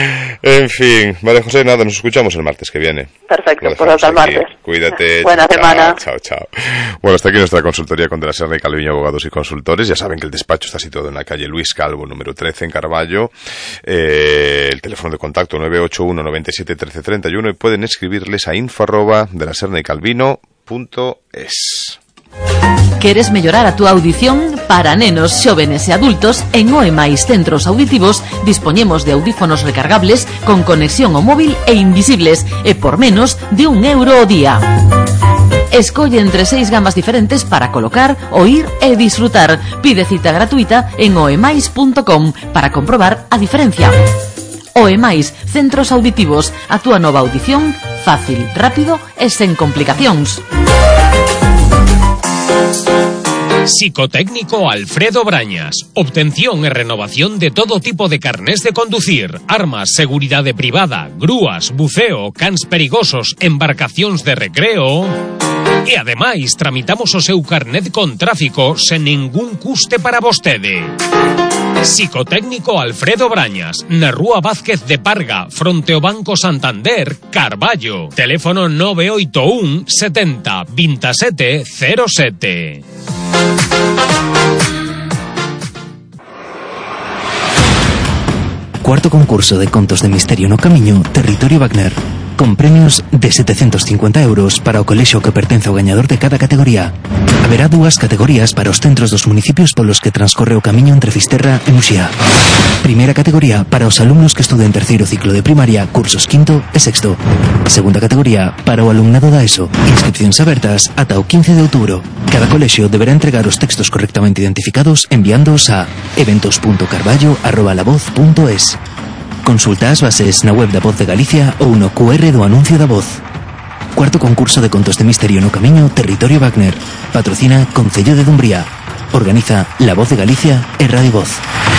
En fin. Vale, José, nada, nos escuchamos el martes que viene. Perfecto, pues hasta el martes. Cuídate. Buena chao, semana. Chao, chao. Bueno, hasta aquí nuestra consultoría con De la Serna y Calviño, abogados y consultores. Ya saben que el despacho está situado en la calle Luis Calvo, número trece, en Carballo. Eh, el teléfono de contacto nueve ocho uno, nueve siete, uno tres tres uno y pueden escribirles a info arroba de la serna y calvino punto es. Queres mellorar a túa audición? Para nenos, xóvenes e adultos, en O E máis Centros Auditivos dispoñemos de audífonos recargables con conexión ao móvil e invisibles e por menos de un euro ao día. Escolle entre seis gamas diferentes para colocar, oír e disfrutar. Pide cita gratuita en oemais punto com para comprobar a diferencia. O E máis Centros Auditivos, a túa nova audición fácil, rápido e sen complicacións. Psicotécnico Alfredo Brañas. Obtención e renovación de todo tipo de carnés de conducir, armas, seguridade privada, grúas, buceo, cans perigosos, embarcacións de recreo. E ademais tramitamos o seu carnet con tráfico sen ningún custe para vostede. Psicotécnico Alfredo Brañas, na Rúa Vázquez de Parga, fronte ao Banco Santander, Carballo. Teléfono nove oito un, setenta, veintisiete, cero siete. Cuarto concurso de contos de misterio no camiño, Territorio Wagner. con premios de setecentos cincuenta euros para o colexio que pertence ao gañador de cada categoría. Haberá dúas categorías para os centros dos municipios polos que transcorre o camiño entre Fisterra e Muxía. Primeira categoría para os alumnos que estuden terceiro ciclo de primaria, cursos quinto e sexto. Segunda categoría para o alumnado da ESO. Inscripcións abertas ata o quince de outubro. Cada colexio deberá entregar os textos correctamente identificados enviándoos a eventos punto carballo arroba la voz punto es. Consulta as bases na web da Voz de Galicia ou no cu erre do anuncio da Voz. Cuarto concurso de contos de misterio no camiño Territorio Wagner. Patrocina Concello de Dumbría. Organiza La Voz de Galicia e Radio Voz.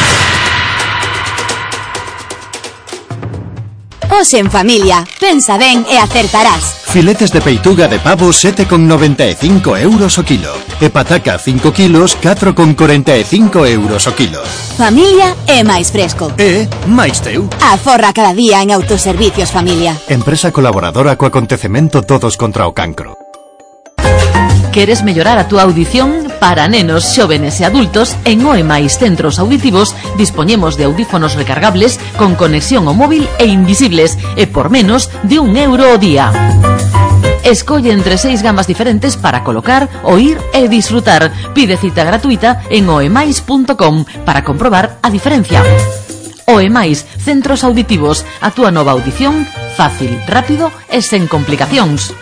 Os en familia, pensa ben e acertarás. Filetes de peituga de pavo sete con noventa e cinco euros o kilo. E pataca cinco kilos catro con corenta e cinco euros o kilo. Familia é máis fresco. E máis teu. Aforra cada día en Autoservicios Familia. Empresa colaboradora co acontecemento Todos contra o Cancro. Queres mellorar a túa audición? Para nenos, xóvenes e adultos, en O E máis Centros Auditivos dispoñemos de audífonos recargables con conexión ao móvil e invisibles e por menos de un euro ao día. Escolle entre seis gamas diferentes para colocar, oír e disfrutar. Pide cita gratuita en oemais punto com para comprobar a diferencia. O E máis Centros Auditivos, a túa nova audición fácil, rápido e sen complicacións.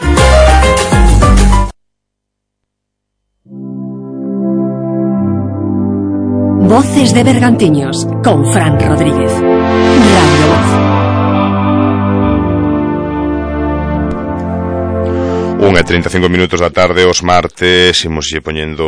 Voces de Bergantiños con Fran Rodríguez. Radio Voz. Unha e trinta e cinco minutos da tarde, os martes, imos lle poñendo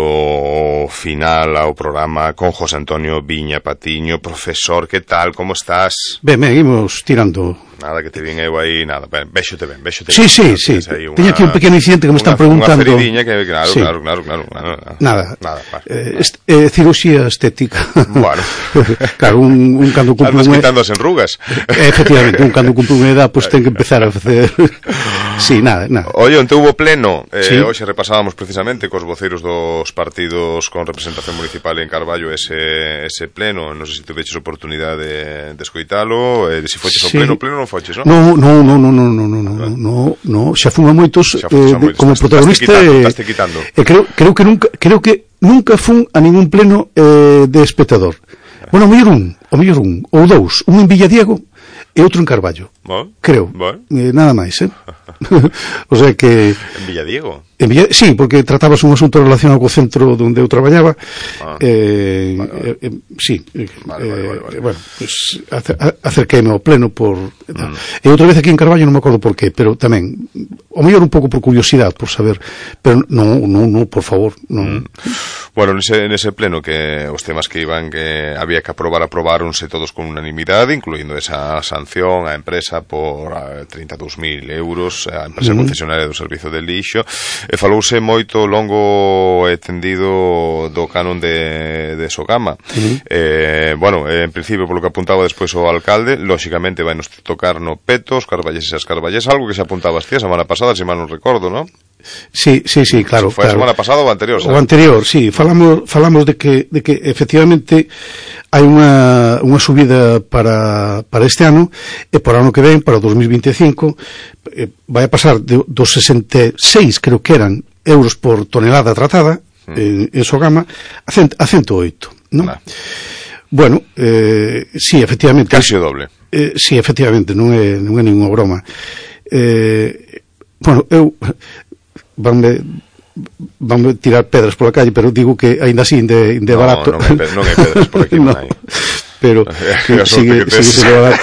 final ao programa con José Antonio Viña Patiño. Profesor, que tal, como estás? Ben, ben, imos tirando. Nada, que te vin eu aí, nada, ben, véxote ben, véxote sí, ben. Sí, sí, sí, teño aquí un pequeno incidente que me están preguntando. Unha feridiña que, claro, sí. claro, claro, claro, claro. Nada, nada vale. eh, est, eh, cirugía estética. Bueno. Claro, un, un cando cumpre unha... Estás quitando as enrugas. Eh, efectivamente, un cando cumpre unha edad, pois pues, ten que empezar a facer... Sí, nada, nada. Oye, onte hubo pleno, eh, sí. Hoxe repasábamos precisamente cos voceiros dos partidos con representación municipal en Carballo ese, ese pleno, non sei se tuveches oportunidade de, de escoitalo, eh, se foches sí. ao pleno, pleno non foches, non? No, no, no, no, no, no, no, no, no, no, xa fun a moitos, xa, eh, xa moitos como taste, protagonista, taste quitando, taste quitando. Eh, creo, creo que nunca, creo que nunca fun a ningún pleno eh, de espectador. Bueno, o mellor un, o mellor un, ou dous, un en Villadiego e outro en Carballo. Bon, creo, bon. Eh, nada máis, eh? O sea que... En Villadiego? En Villa... Sí, porque tratábase un asunto relacionado co centro onde eu traballaba. Ah, eh, vale, vale. Eh, sí, vale, vale, vale, vale. Eh, bueno, pues, acerqueime ao pleno por... Mm. E outra vez aquí en Carballo non me acordo por qué, pero tamén, o mellor un pouco por curiosidade, por saber, pero non, non, non, por favor, non... Mm. Bueno, nese, nese pleno que os temas que iban que había que aprobar, aprobaronse todos con unanimidade, incluindo esa sanción á empresa por uh, trinta e dous mil euros, a empresa Mm. concesionaria do servizo de lixo, e falouse moito longo e tendido do canon de, de Sogama. Mm. Eh, bueno, en principio, polo que apuntaba despois o alcalde, lóxicamente vai nos tocar no peto, os carballeses e as carballes, algo que se apuntabas ti a semana pasada, se mal non recordo, non? Sí, sí, sí, claro. Foi claro. a semana pasada ou a anterior? O anterior, sí. Falamos, falamos de que, de que efectivamente hai unha, unha subida para, para este ano e para o ano que ven, para o dos mil vinte e cinco, eh, vai a pasar de, dos sesenta e seis, creo que eran, euros por tonelada tratada, mm. en, en Sogama, a, cent, a ciento oito, non? Nah. Bueno, eh, sí, efectivamente. Casi o doble. Eh, sí, efectivamente, non é, non é ninguna broma. Eh, bueno, eu... vanme vanme tirar pedras pola calle, pero digo que aínda así de, de no, barato. Non hai, non hai pedras por aquí, non, non hai. Pero sigue, sigue sendo barato.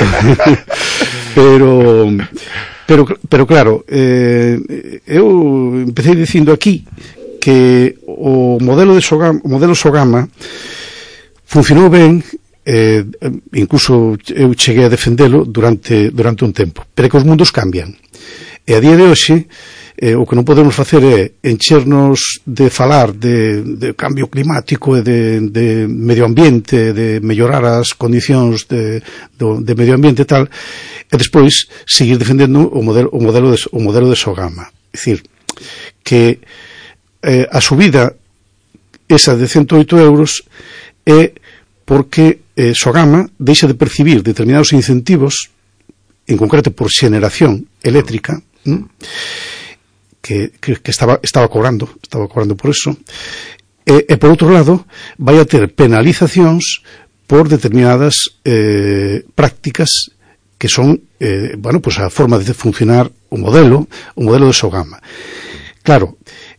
pero pero pero claro, eh, eu empecé dicindo aquí que o modelo de Sogama, o modelo Sogama funcionou ben, eh, incluso eu cheguei a defendelo durante durante un tempo, pero é que os mundos cambian. E a día de hoxe Eh, o que non podemos facer é enchernos de falar de, de cambio climático e de, de medio ambiente, de mellorar as condicións de, de, de medio ambiente e tal, e despois seguir defendendo o modelo, o modelo, de, o modelo de Sogama. É dicir, que eh, a subida esa de ciento oito euros é porque eh, Sogama deixa de percibir determinados incentivos en concreto por xeneración eléctrica, ¿no? que, que, que estaba, estaba cobrando, estaba cobrando por eso, e, e por outro lado, vai a ter penalizacións por determinadas eh, prácticas que son, eh, bueno, pues a forma de funcionar o modelo, o modelo de Sogama. Claro,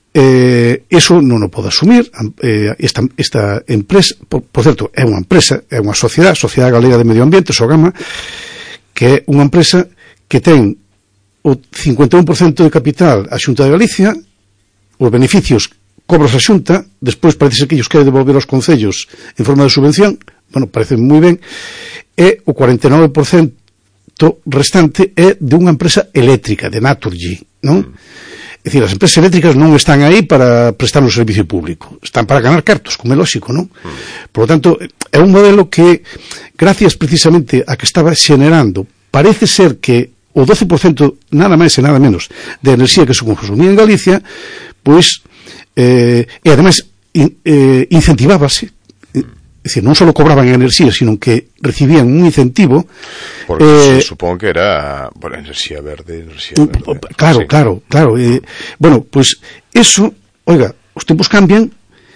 Eh, eso non o pode asumir eh, esta, esta empresa, por, por certo, é unha empresa, é unha sociedade, Sociedade Galega de Medio Ambiente, Sogama, que é unha empresa que ten o cincuenta e un por cento de capital a Xunta de Galicia, os beneficios cobros a Xunta, despois parece ser que ellos queren devolver aos concellos en forma de subvención, bueno, parece moi ben, e o cuarenta e nove por cento restante é de unha empresa eléctrica, de Naturgy, non? Mm. É dicir, as empresas eléctricas non están aí para prestar un servicio público, están para ganar cartos, como é lógico, non? Mm. Por lo tanto, é un modelo que, gracias precisamente a que estaba xenerando, parece ser que o doce por cento, nada máis e nada menos, de enerxía que se consumía en Galicia, pois, eh, e ademais, in, eh, incentivábase. É dicir, non só cobraban enerxía, sino que recibían un incentivo. Porque eh, supongo que era bueno, enerxía verde, enerxía verde. Claro, sí. claro, claro. Eh, bueno, pues eso, oiga, os tempos cambian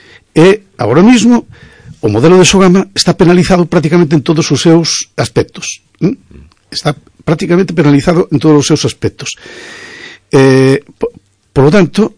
e agora mismo o modelo de Sogama está penalizado prácticamente en todos os seus aspectos. ¿Mm? Está prácticamente penalizado en todos os seus aspectos. Eh, por, por lo tanto,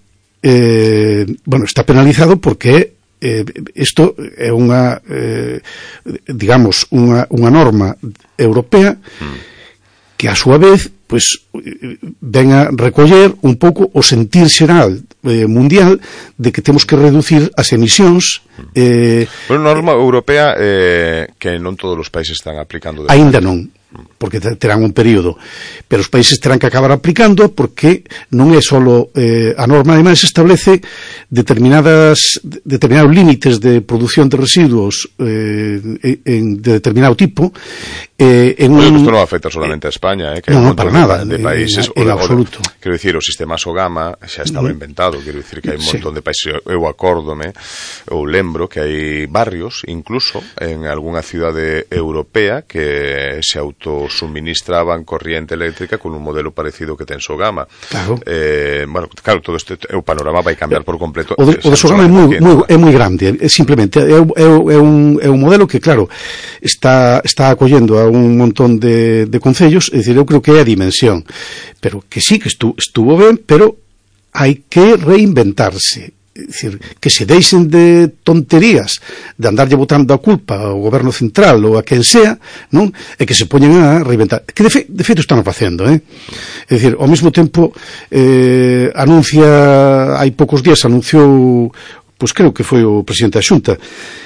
eh, bueno, está penalizado porque Eh, isto é unha eh, digamos unha, unha norma europea mm. que a súa vez pois ven a recoller un pouco o sentir xeral eh, mundial de que temos que reducir as emisións eh, bueno, norma europea eh, que non todos os países están aplicando aínda non, porque terán un período, pero os países terán que acabar aplicando porque non é só eh, a norma, ademais establece determinadas determinados límites de produción de residuos eh, en, de determinado tipo eh, en bueno, un... Isto non afecta solamente a España, eh, que non, non, para nada de países, en, en o, absoluto. O, quero dicir, o sistema Sogama xa estaba mm. inventado, quero dicir que hai un montón sí. de países, eu acórdome ou lembro que hai barrios incluso en algunha cidade europea que se autosuministraban corriente eléctrica con un modelo parecido que ten Sogama. Claro. Eh, bueno, claro, todo este o panorama vai cambiar por completo. O de, o de Sogama é moi, moi, é moi grande, é simplemente é, é, é, un, é un modelo que, claro, está, está acollendo a un montón de, de concellos, é dicir, eu creo que é a dimensión, pero que sí, que estuvo, estuvo ben, pero hai que reinventarse. É dicir, que se deixen de tonterías de andarlle botando a culpa ao goberno central ou a quen sea, non? E que se poñen a reinventar. Que de, fe, de feito están facendo, eh? É dicir, ao mesmo tempo eh, anuncia, hai poucos días anunciou, pois creo que foi o presidente da Xunta,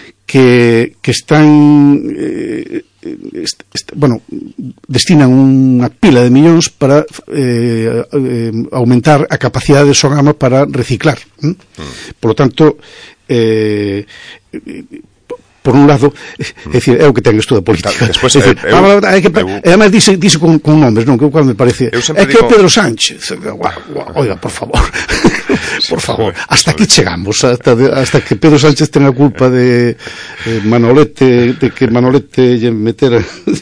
que, que están eh, est, est, bueno, destinan unha pila de millóns para eh, eh, aumentar a capacidade de Sogama para reciclar. ¿eh? Mm. Por lo tanto, eh, por un lado, é dicir, é o que ten isto da política. Despois, é dicir, eu, eu, hai que, eu, además dice, dice con, con nombres, non, que me parece, é que é Pedro Sánchez. Oiga, por favor. Por favor, hasta aquí chegamos, hasta, de, hasta que Pedro Sánchez tenga culpa de eh, Manolete, de que Manolete lle meter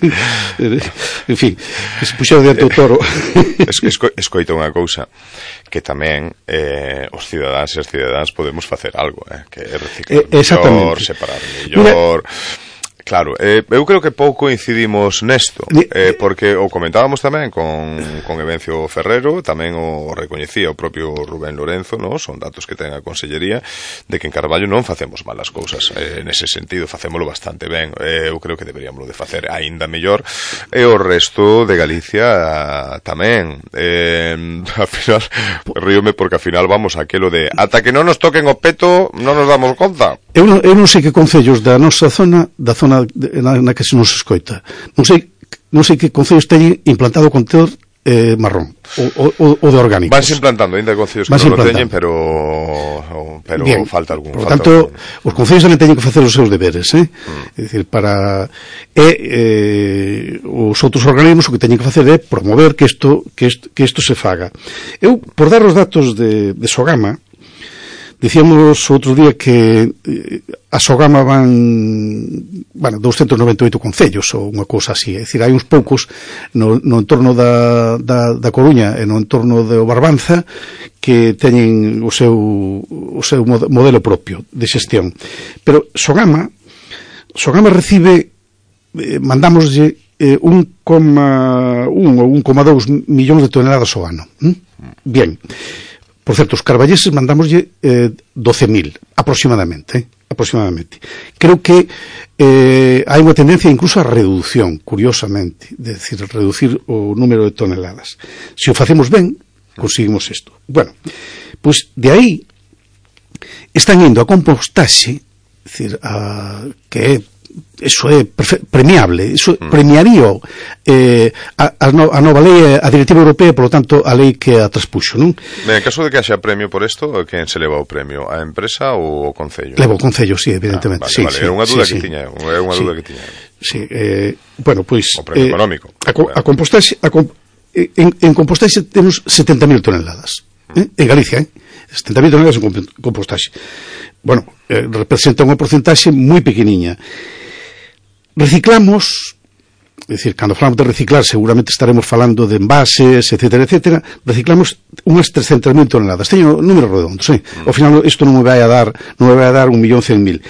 en fin, que se puxera diante o toro. Esco, escoita unha cousa, que tamén eh, os cidadáns e as cidadáns podemos facer algo, eh, que é reciclar eh, mellor, separar mellor. Mira, claro, eh, eu creo que pouco incidimos nesto, eh, porque o comentábamos tamén con, con Evencio Ferrero, tamén o recoñecía o propio Rubén Lorenzo, no? Son datos que ten a Consellería, de que en Carballo non facemos malas cousas, eh, nese sentido, facémolo bastante ben, eh, eu creo que deberíamos de facer aínda mellor, e o resto de Galicia tamén, eh, ao final, ríome porque ao final vamos a aquelo de ata que non nos toquen o peto, non nos damos conta. Eu non, eu non sei que concellos da nosa zona, da zona Na, na que se nos escoita, non sei non sei que concellos teñen implantado o contenedor eh, marrón o, o, o de orgánicos. Vanse implantando, ainda concellos que non lo teñen, pero pero bien, falta algún. Por falta tanto, algún. Os concellos tamén teñen que facer os seus deberes, eh? Mm. É dicir, para e eh, os outros organismos o que teñen que facer é promover que isto que isto, que isto se faga. Eu, por dar os datos de, de Sogama, de Dicíamos outro día que eh, a Sogama van, bueno, doscientos noventa e oito concellos ou unha cousa así, é dicir, hai uns poucos no, no entorno da, da, da Coruña e no entorno do Barbanza que teñen o seu, o seu modelo propio de xestión. Pero Sogama Sogama recibe, eh, mandámoslle eh, un coma un ou un coma dous millóns de toneladas ao ano. ¿Mm? Bien. Por certo, os carballeses mandámoslle eh, doce mil, aproximadamente, eh, aproximadamente. Creo que eh, hai unha tendencia incluso a reducción, curiosamente, de decir, reducir o número de toneladas. Se o facemos ben, conseguimos isto. Bueno, pois de aí están indo a compostaxe, decir, a, que é eso é premiable, eso premiaría eh, a, a, no, a nova lei, a Directiva Europea, por lo tanto, a lei que a traspuxo, non? En caso de que haxa premio por isto, quen se leva o premio? A empresa ou o Concello? Leva o Concello, sí, evidentemente. Ah, vale, sí, vale, sí, é unha duda sí, que sí. tiña, é unha sí. duda que tiña. Sí, eh, bueno, pois... O premio eh, económico. A, a compostaxe, a, en, en compostaxe temos setenta mil toneladas, eh? En Galicia, eh? setenta mil toneladas en compostaxe. Bueno, eh, representa unha porcentaxe moi pequeniña. Reciclamos, é dicir, cando falamos de reciclar seguramente estaremos falando de envases, etcétera, etcétera, reciclamos unhas trescentas mil toneladas. Teño números redondos, eh? Ao final isto non me vai a dar, non me vai a dar un millón cen mil.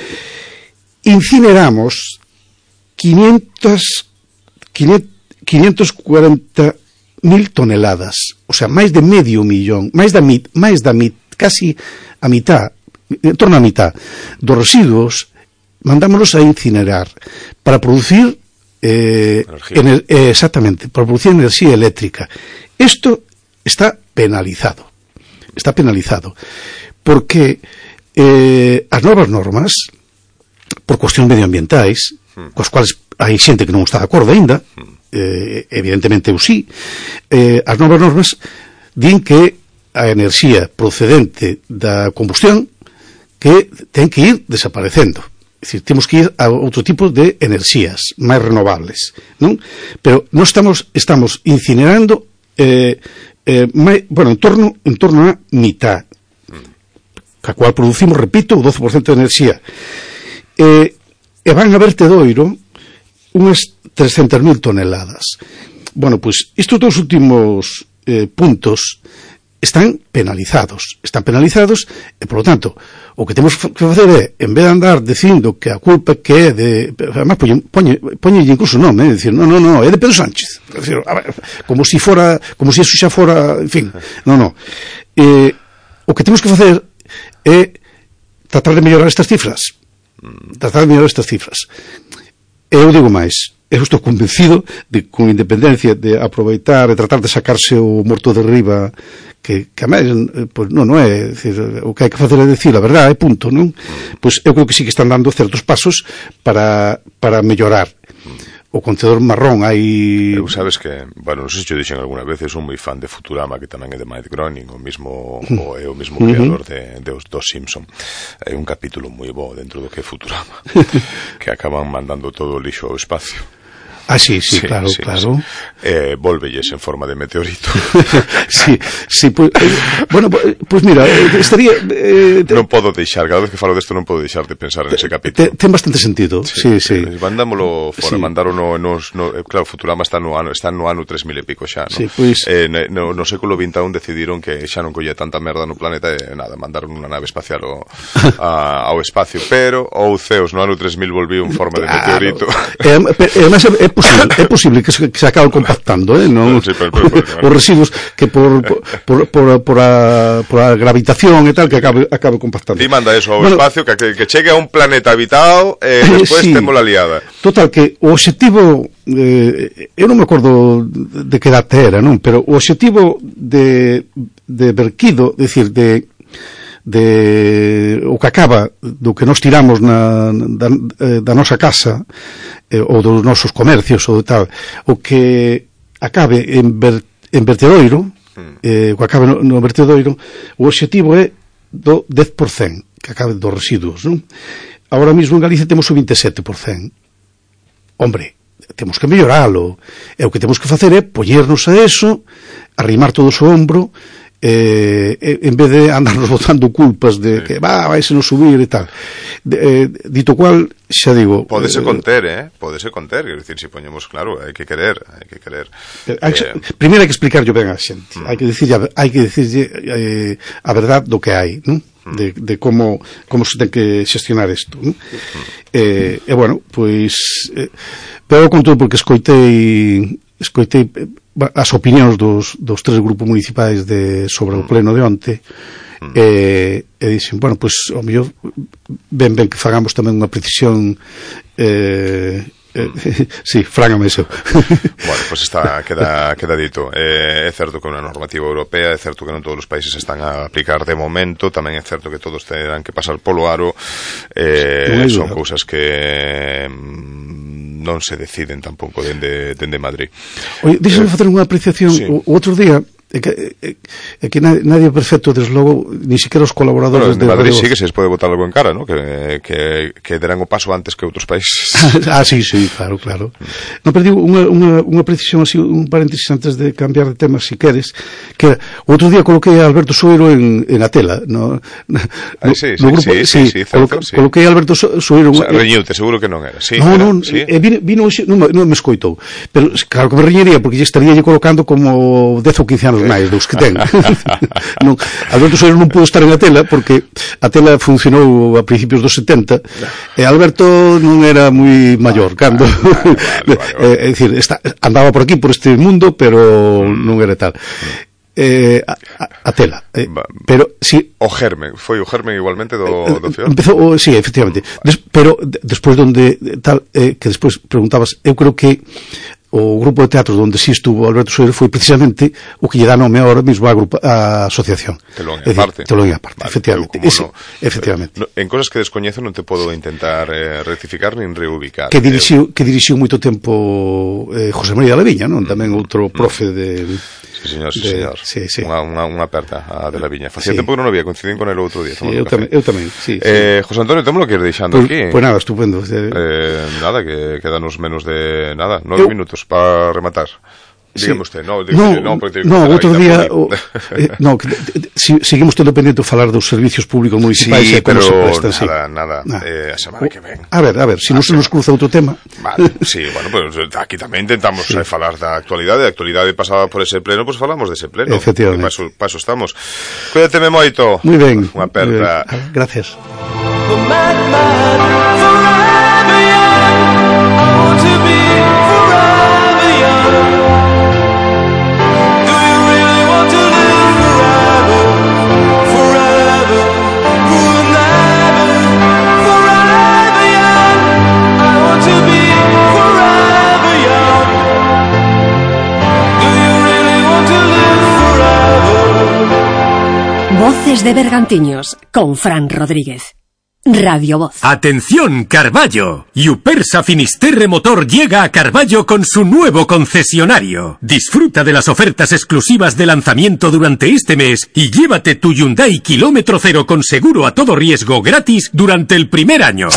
Incineramos quinientos, quinientos cuarenta mil toneladas, o sea, máis de medio millón, máis da mit, máis da mit, casi a mitad, en torno a mitad dos residuos mandámonos a incinerar para producir eh, ener, eh, exactamente, para producir enerxía eléctrica. Isto está penalizado. Está penalizado. Porque eh, as novas normas, por cuestións medioambientais, coas cuales hai xente que non está de acordo aínda, eh, evidentemente eu sí, eh, as novas normas din que a enerxía procedente da combustión que ten que ir desaparecendo. É dicir, temos que ir a outro tipo de enerxías máis renovables, non? Pero non estamos estamos incinerando eh, eh, máis, bueno, en torno, en torno a mitad, ca cual producimos, repito, o doce por cento de enerxía. Eh, e van a vertedoiro unhas trescentas mil toneladas. Bueno, pois, estes dos últimos eh, puntos están penalizados, están penalizados e, por lo tanto, o que temos que facer é, en vez de andar dicindo que a culpa que é de, además, poñe, poñe incluso nome, é dicir, non, non, non, é de Pedro Sánchez, é dicir, a ver, como si fora, como si eso xa fora, en fin, non, non. Eh, o que temos que facer é tratar de mellorar estas cifras, tratar de mellorar estas cifras. E eu digo máis, eu estou convencido de, con independencia de aproveitar e tratar de sacarse o morto de riba, que, que a máis, pues, non, non é, decir, o que hai que facer é decir a verdade, punto, non? Pois eu creo que sí que están dando certos pasos para, para mellorar. O contedor marrón hai... Eu sabes que, bueno, non sei se eu dixen alguna vez, eu son moi fan de Futurama, que tamén é de Matt Groening, o mismo, o é o mismo creador de, de os dos Simpson. Hai un capítulo moi bo dentro do que é Futurama, que acaban mandando todo o lixo ao espacio. Ah, sí, sí, sí, claro, sí, claro. Sí. Eh, volvelles en forma de meteorito. sí, sí, pues, eh, bueno, pues, pues mira, eh, estaría... Eh, non podo deixar, cada vez que falo desto non podo deixar de pensar en ese capítulo. Ten bastante sentido, sí, sí. sí. Mandámolo fora, sí. Mandarono nos, no, claro, Futurama está no ano, está no ano tres mil e pico xa, no? Sí, pues... Eh, no, no século vinte e un decidiron que xa non colla tanta merda no planeta e nada, mandaron unha nave espacial ao, a, ao espacio, pero, ou Zeus, no ano tres mil volviu en forma de meteorito. Claro. eh, además, é posible, é posible que se, que se acabe compactando, eh, non? Sí, pero, pero, pero, os residuos que por, por, por, por, a, por a gravitación e tal que acabe, acabe compactando. Ti manda eso ao bueno, espacio, que, que chegue a un planeta habitado e eh, despois sí, temos la liada. Total, que o obxectivo eh, eu non me acordo de que data era, non? Pero o obxectivo de, de verquido, decir, de de o que acaba do que nos tiramos na, da, da nosa casa eh, ou dos nosos comercios ou tal, o que acabe en, ver, en vertedoiro eh, o que acabe no, no vertedoiro, o obxectivo é do dez por cento que acabe dos residuos, non? Agora mesmo en Galicia temos o vinte e sete por cento. Hombre, temos que melloralo, e o que temos que facer é poñernos a eso, arrimar todos o ombro eh, en vez de andarnos botando culpas de que va, vai se nos subir e tal. De, eh, dito cual, xa digo... Podese eh, conter, eh? Podese conter, quer dicir, se poñemos, claro, hai que querer, hai que querer. Eh, hai que, eh, primeiro hai que explicarlle ben a xente, mm. hai que dicirlle, hai que dicirlle eh, a verdade do que hai, non? De, de como, como se ten que xestionar isto, non? Mm. Eh, e, bueno, pois... Eh, pero con todo porque escoitei... escoitei as opinións dos, dos tres grupos municipais de, sobre o pleno de onte mm. e, e dixen, bueno, pois ao mellor ben ben que fagamos tamén unha precisión eh, eh, sí, frágame iso. Bueno, pois pues está, queda, queda dito. Eh, é certo que é unha normativa europea, é certo que non todos os países están a aplicar de momento, tamén é certo que todos terán que pasar polo aro, eh, son cousas que non se deciden tampouco dende, dende Madrid. Oye, deixame eh, facer unha apreciación. Sí. O, o outro día, é que, é, é que nadie é perfecto, desde logo, ni siquiera os colaboradores bueno, de Madrid sí que se les pode botar algo en cara, ¿no? Que, que, que deran o paso antes que outros países. Ah, sí, sí, claro, claro. Non, pero digo, unha, unha, unha precisión así, un paréntesis antes de cambiar de tema, si queres, que o outro día coloquei a Alberto Soeiro en, en a tela, no, no, Ay, sí, sí, no grupo, sí, sí, sí, certo, coloca, sí. Coloquei a Alberto Soeiro... O sea, reñiute, seguro que non era. Sí, no, era, non, sí. eh, vino, vino non, non me escoitou, pero claro que me reñería, porque lle estaría lle colocando como dez ou quince anos máis dos que ten. Non, Alberto Soeiro non pudo estar en a tela porque a tela funcionou a principios dos setenta e Alberto non era moi maior cando ah, vale, vale, vale. É dicir, está, andaba por aquí por este mundo pero mm. non era tal eh, a, a tela eh, pero si o germen, foi o germen igualmente do, do fior empezou, o, sí, efectivamente Des, pero de, despois donde tal, eh, que despois preguntabas, eu creo que o grupo de teatro onde si estuvo Alberto Soeiro foi precisamente o que lle dá nome ahora mesmo á grupo, a asociación. Telón e aparte. Telón e aparte, vale, efectivamente. Ese, no, efectivamente. No, en cosas que descoñezo non te podo intentar eh, rectificar nin reubicar. Que dirixiu, que dirixiu moito tempo eh, José María Laviña, non? Tamén outro profe de... Sí, señor, sí, de, señor. Sí, sí. Unha, unha, unha aperta a de Laviña. Facía sí. tempo que non había, coincidín con el outro día. Sí, eu tamén, eu tamén, sí, eh, sí. José Antonio, temos lo que ir deixando pues, aquí. Pois pues nada, estupendo. Eh, nada, que quedanos menos de nada, nove eu... minutos para rematar. Dígame usted, no, dígame, no, no, porque no, outro día o, eh, no, que, de, de, si, seguimos todo pendiente de falar dos servicios públicos municipais sí, e como pero se prestan, nada, sí. nada, eh, a semana que ven. A ver, a ver, si non se nos cruza outro tema. Vale, sí, bueno, pues aquí tamén intentamos sí. eh, falar da actualidade, a actualidade pasada por ese pleno, pues falamos dese pleno. Efectivamente. Paso, paso estamos. Cuídateme moito. Moi ben. Unha aperta. Gracias. Voces de Bergantiños con Fran Rodríguez. Radio Voz. ¡Atención, Carballo! Yupersa Finisterre Motor llega a Carballo con su nuevo concesionario. Disfruta de las ofertas exclusivas de lanzamiento durante este mes y llévate tu Hyundai kilómetro cero con seguro a todo riesgo gratis durante el primer año.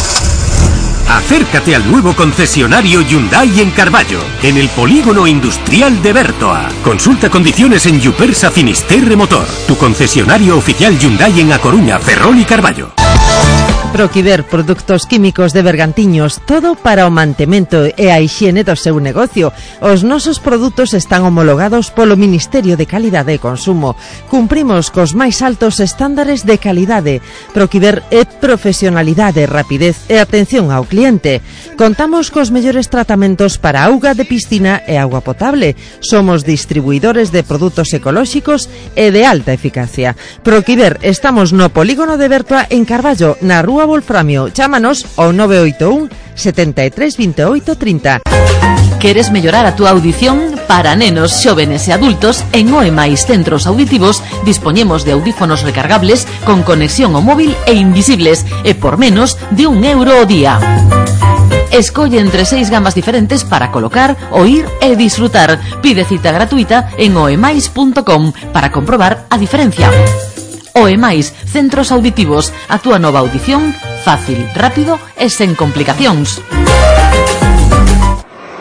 Acércate al nuevo concesionario Hyundai en Carballo, en el polígono industrial de Bertoa. Consulta condiciones en Yupersa Finisterre Motor, tu concesionario oficial Hyundai en A Coruña, Ferrol y Carballo. Proquiver, produtos químicos de Bergantiños, todo para o mantemento e a hixiene do seu negocio. Os nosos produtos están homologados polo Ministerio de Calidade e Consumo. Cumprimos cos máis altos estándares de calidade. Proquiver é profesionalidade, rapidez e atención ao cliente. Contamos cos mellores tratamentos para auga de piscina e auga potable. Somos distribuidores de produtos ecolóxicos e de alta eficacia. Proquiver, estamos no polígono de Bertoa en Carballo, na Rúa Wolframio. Chámanos ao nove oito un, setenta e tres, veintiocho, trinta. Queres mellorar a túa audición? Para nenos, xóvenes e adultos, en O E máis Centros Auditivos dispoñemos de audífonos recargables con conexión ao móvil e invisibles e por menos de un euro ao día. Escolle entre seis gamas diferentes para colocar, oír e disfrutar. Pide cita gratuita en oemais punto com para comprobar a diferencia. O E máis Centros Auditivos, a túa nova audición fácil, rápido e sen complicacións.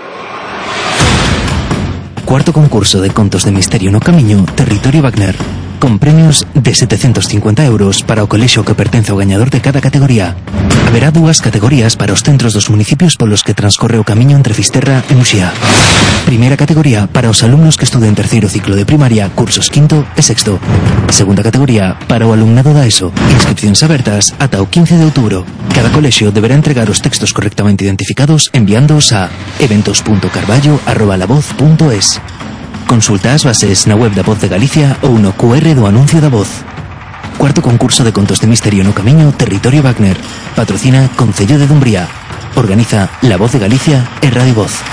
Cuarto concurso de contos de misterio no camiño, Territorio Wagner. con premios de setecientos cincuenta euros para o colexio que pertence ao gañador de cada categoría. Haberá dúas categorías para os centros dos municipios polos que transcorre o camiño entre Fisterra e Muxía. Primeira categoría para os alumnos que estuden terceiro ciclo de primaria, cursos quinto e sexto. Segunda categoría para o alumnado da ESO. Inscripcións abertas ata o quince de outubro. Cada colexio deberá entregar os textos correctamente identificados enviándoos a eventos punto carballo arroba la voz punto es. Consulta as bases na web da Voz de Galicia ou no cu erre do anuncio da Voz. Cuarto concurso de contos de misterio no camiño Territorio Wagner. Patrocina Concello de Dumbría. Organiza La Voz de Galicia e Radio Voz.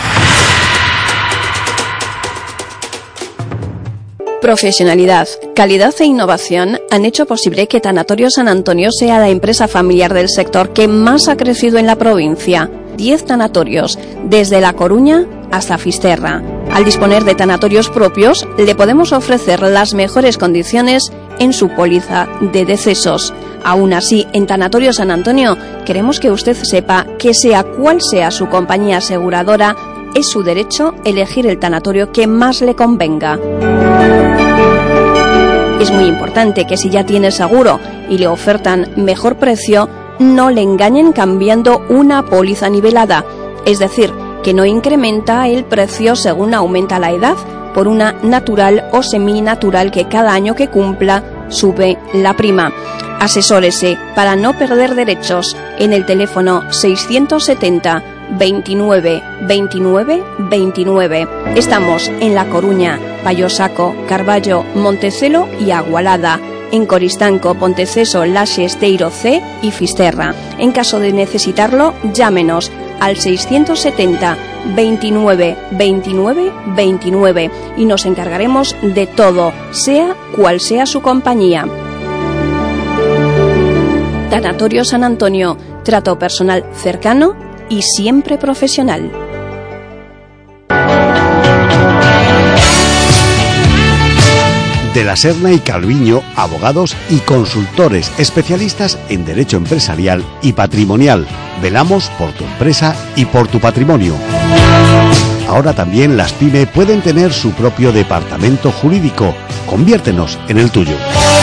Profesionalidad, calidad e innovación han hecho posible que Tanatorio San Antonio sea la empresa familiar del sector que más ha crecido en la provincia. Diez tanatorios, desde La Coruña hasta Fisterra. Al disponer de tanatorios propios, le podemos ofrecer las mejores condiciones en su póliza de decesos. Aún así, en Tanatorio San Antonio, queremos que usted sepa que sea cual sea su compañía aseguradora, es su derecho elegir el tanatorio que más le convenga. Es muy importante que si ya tiene seguro y le ofertan mejor precio, no le engañen cambiando una póliza nivelada, es decir, que no incrementa el precio según aumenta la edad, por una natural o seminatural que cada año que cumpla sube la prima. Asesórese para no perder derechos en el teléfono seiscientos setenta veintinueve veintinueve veintinueve. Estamos en La Coruña, Payosaco, Carballo, Montecelo y Agualada. En Coristanco, Ponteceso, Laxe, Esteiro C y Fisterra. En caso de necesitarlo, llámenos al seiscientos setenta veintinueve veintinueve veintinueve y nos encargaremos de todo, sea cual sea su compañía. Tanatorio San Antonio, trato personal cercano y siempre profesional. De la Serna y Calviño, abogados y consultores especialistas en derecho empresarial y patrimonial. Velamos por tu empresa y por tu patrimonio. Ahora también las PYME pueden tener su propio departamento jurídico. Conviértenos en el tuyo.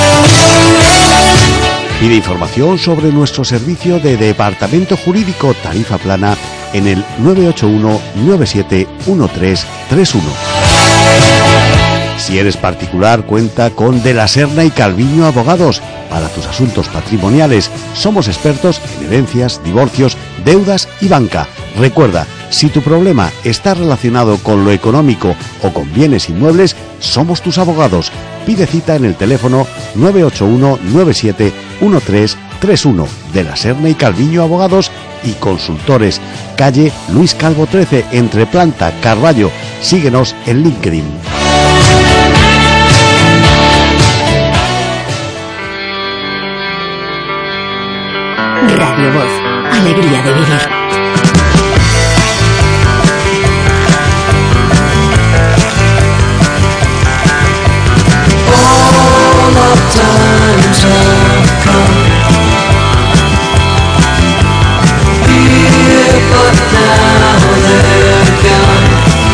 Pide información sobre nuestro servicio de departamento jurídico tarifa plana en el nueve ocho uno nueve siete uno tres tres uno. Si eres particular, cuenta con De la Serna y Calviño Abogados. Para tus asuntos patrimoniales, somos expertos en herencias, divorcios, deudas y banca. Recuerda, si tu problema está relacionado con lo económico o con bienes inmuebles, somos tus abogados. Pide cita en el teléfono nueve ocho uno nueve siete uno tres tres uno. De la Serna y Calviño Abogados y Consultores. Calle Luis Calvo trece, entre Planta, Carballo. Síguenos en LinkedIn. Radio Voz, alegría de vivir. All of times have come here, but now they're gone.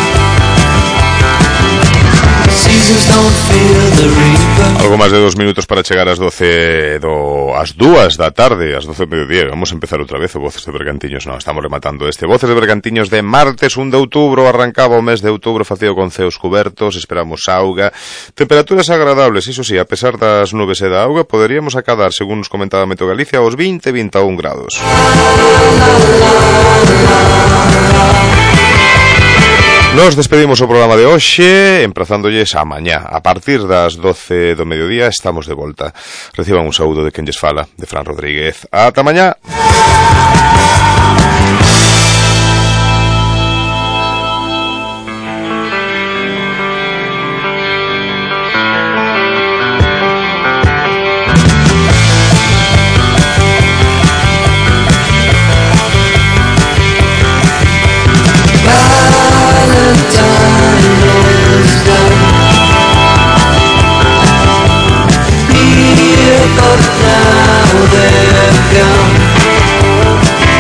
Seasons don't feel the reaper. Algo máis de dos minutos para chegar ás doce do, ás dúas da tarde, ás doce do mediodía. Vamos a empezar outra vez o Voces de Bergantiños. Non, estamos rematando este Voces de Bergantiños de martes un de outubro. Arrancaba o mes de outubro, facía con ceos cubertos, esperamos auga, temperaturas agradables, iso sí, a pesar das nubes e da auga, poderíamos acadar, según nos comentaba Meteo Galicia, os vinte a vinte e un grados. Nos despedimos o programa de hoxe, emprazándoles a mañá. A partir das doce do mediodía estamos de volta. Reciban un saúdo de quen lles fala, de Fran Rodríguez. Ata mañá. But now they're gone.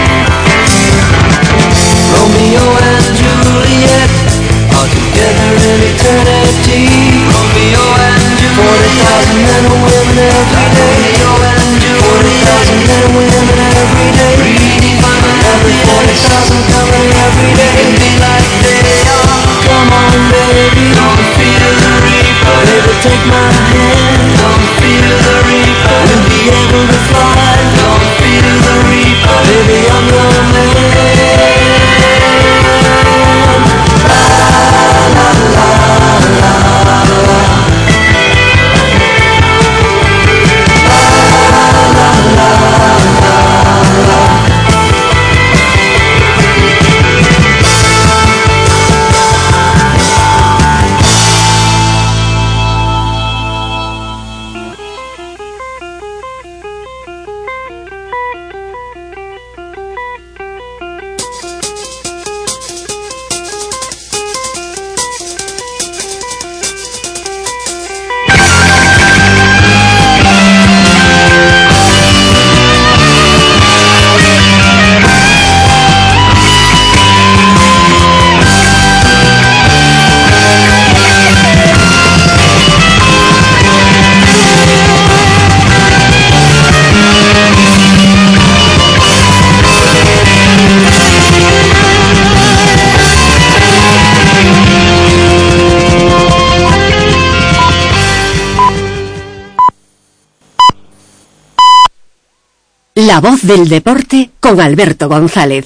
doesn't come every day. Be like they are. Come on, baby, don't fear the reaper. Baby, take my hand. Don't fear the reaper. We'll be able to fly. Don't fear the reaper. Baby, I'm your man. La la la la la. La la la la. La voz del deporte con Alberto González.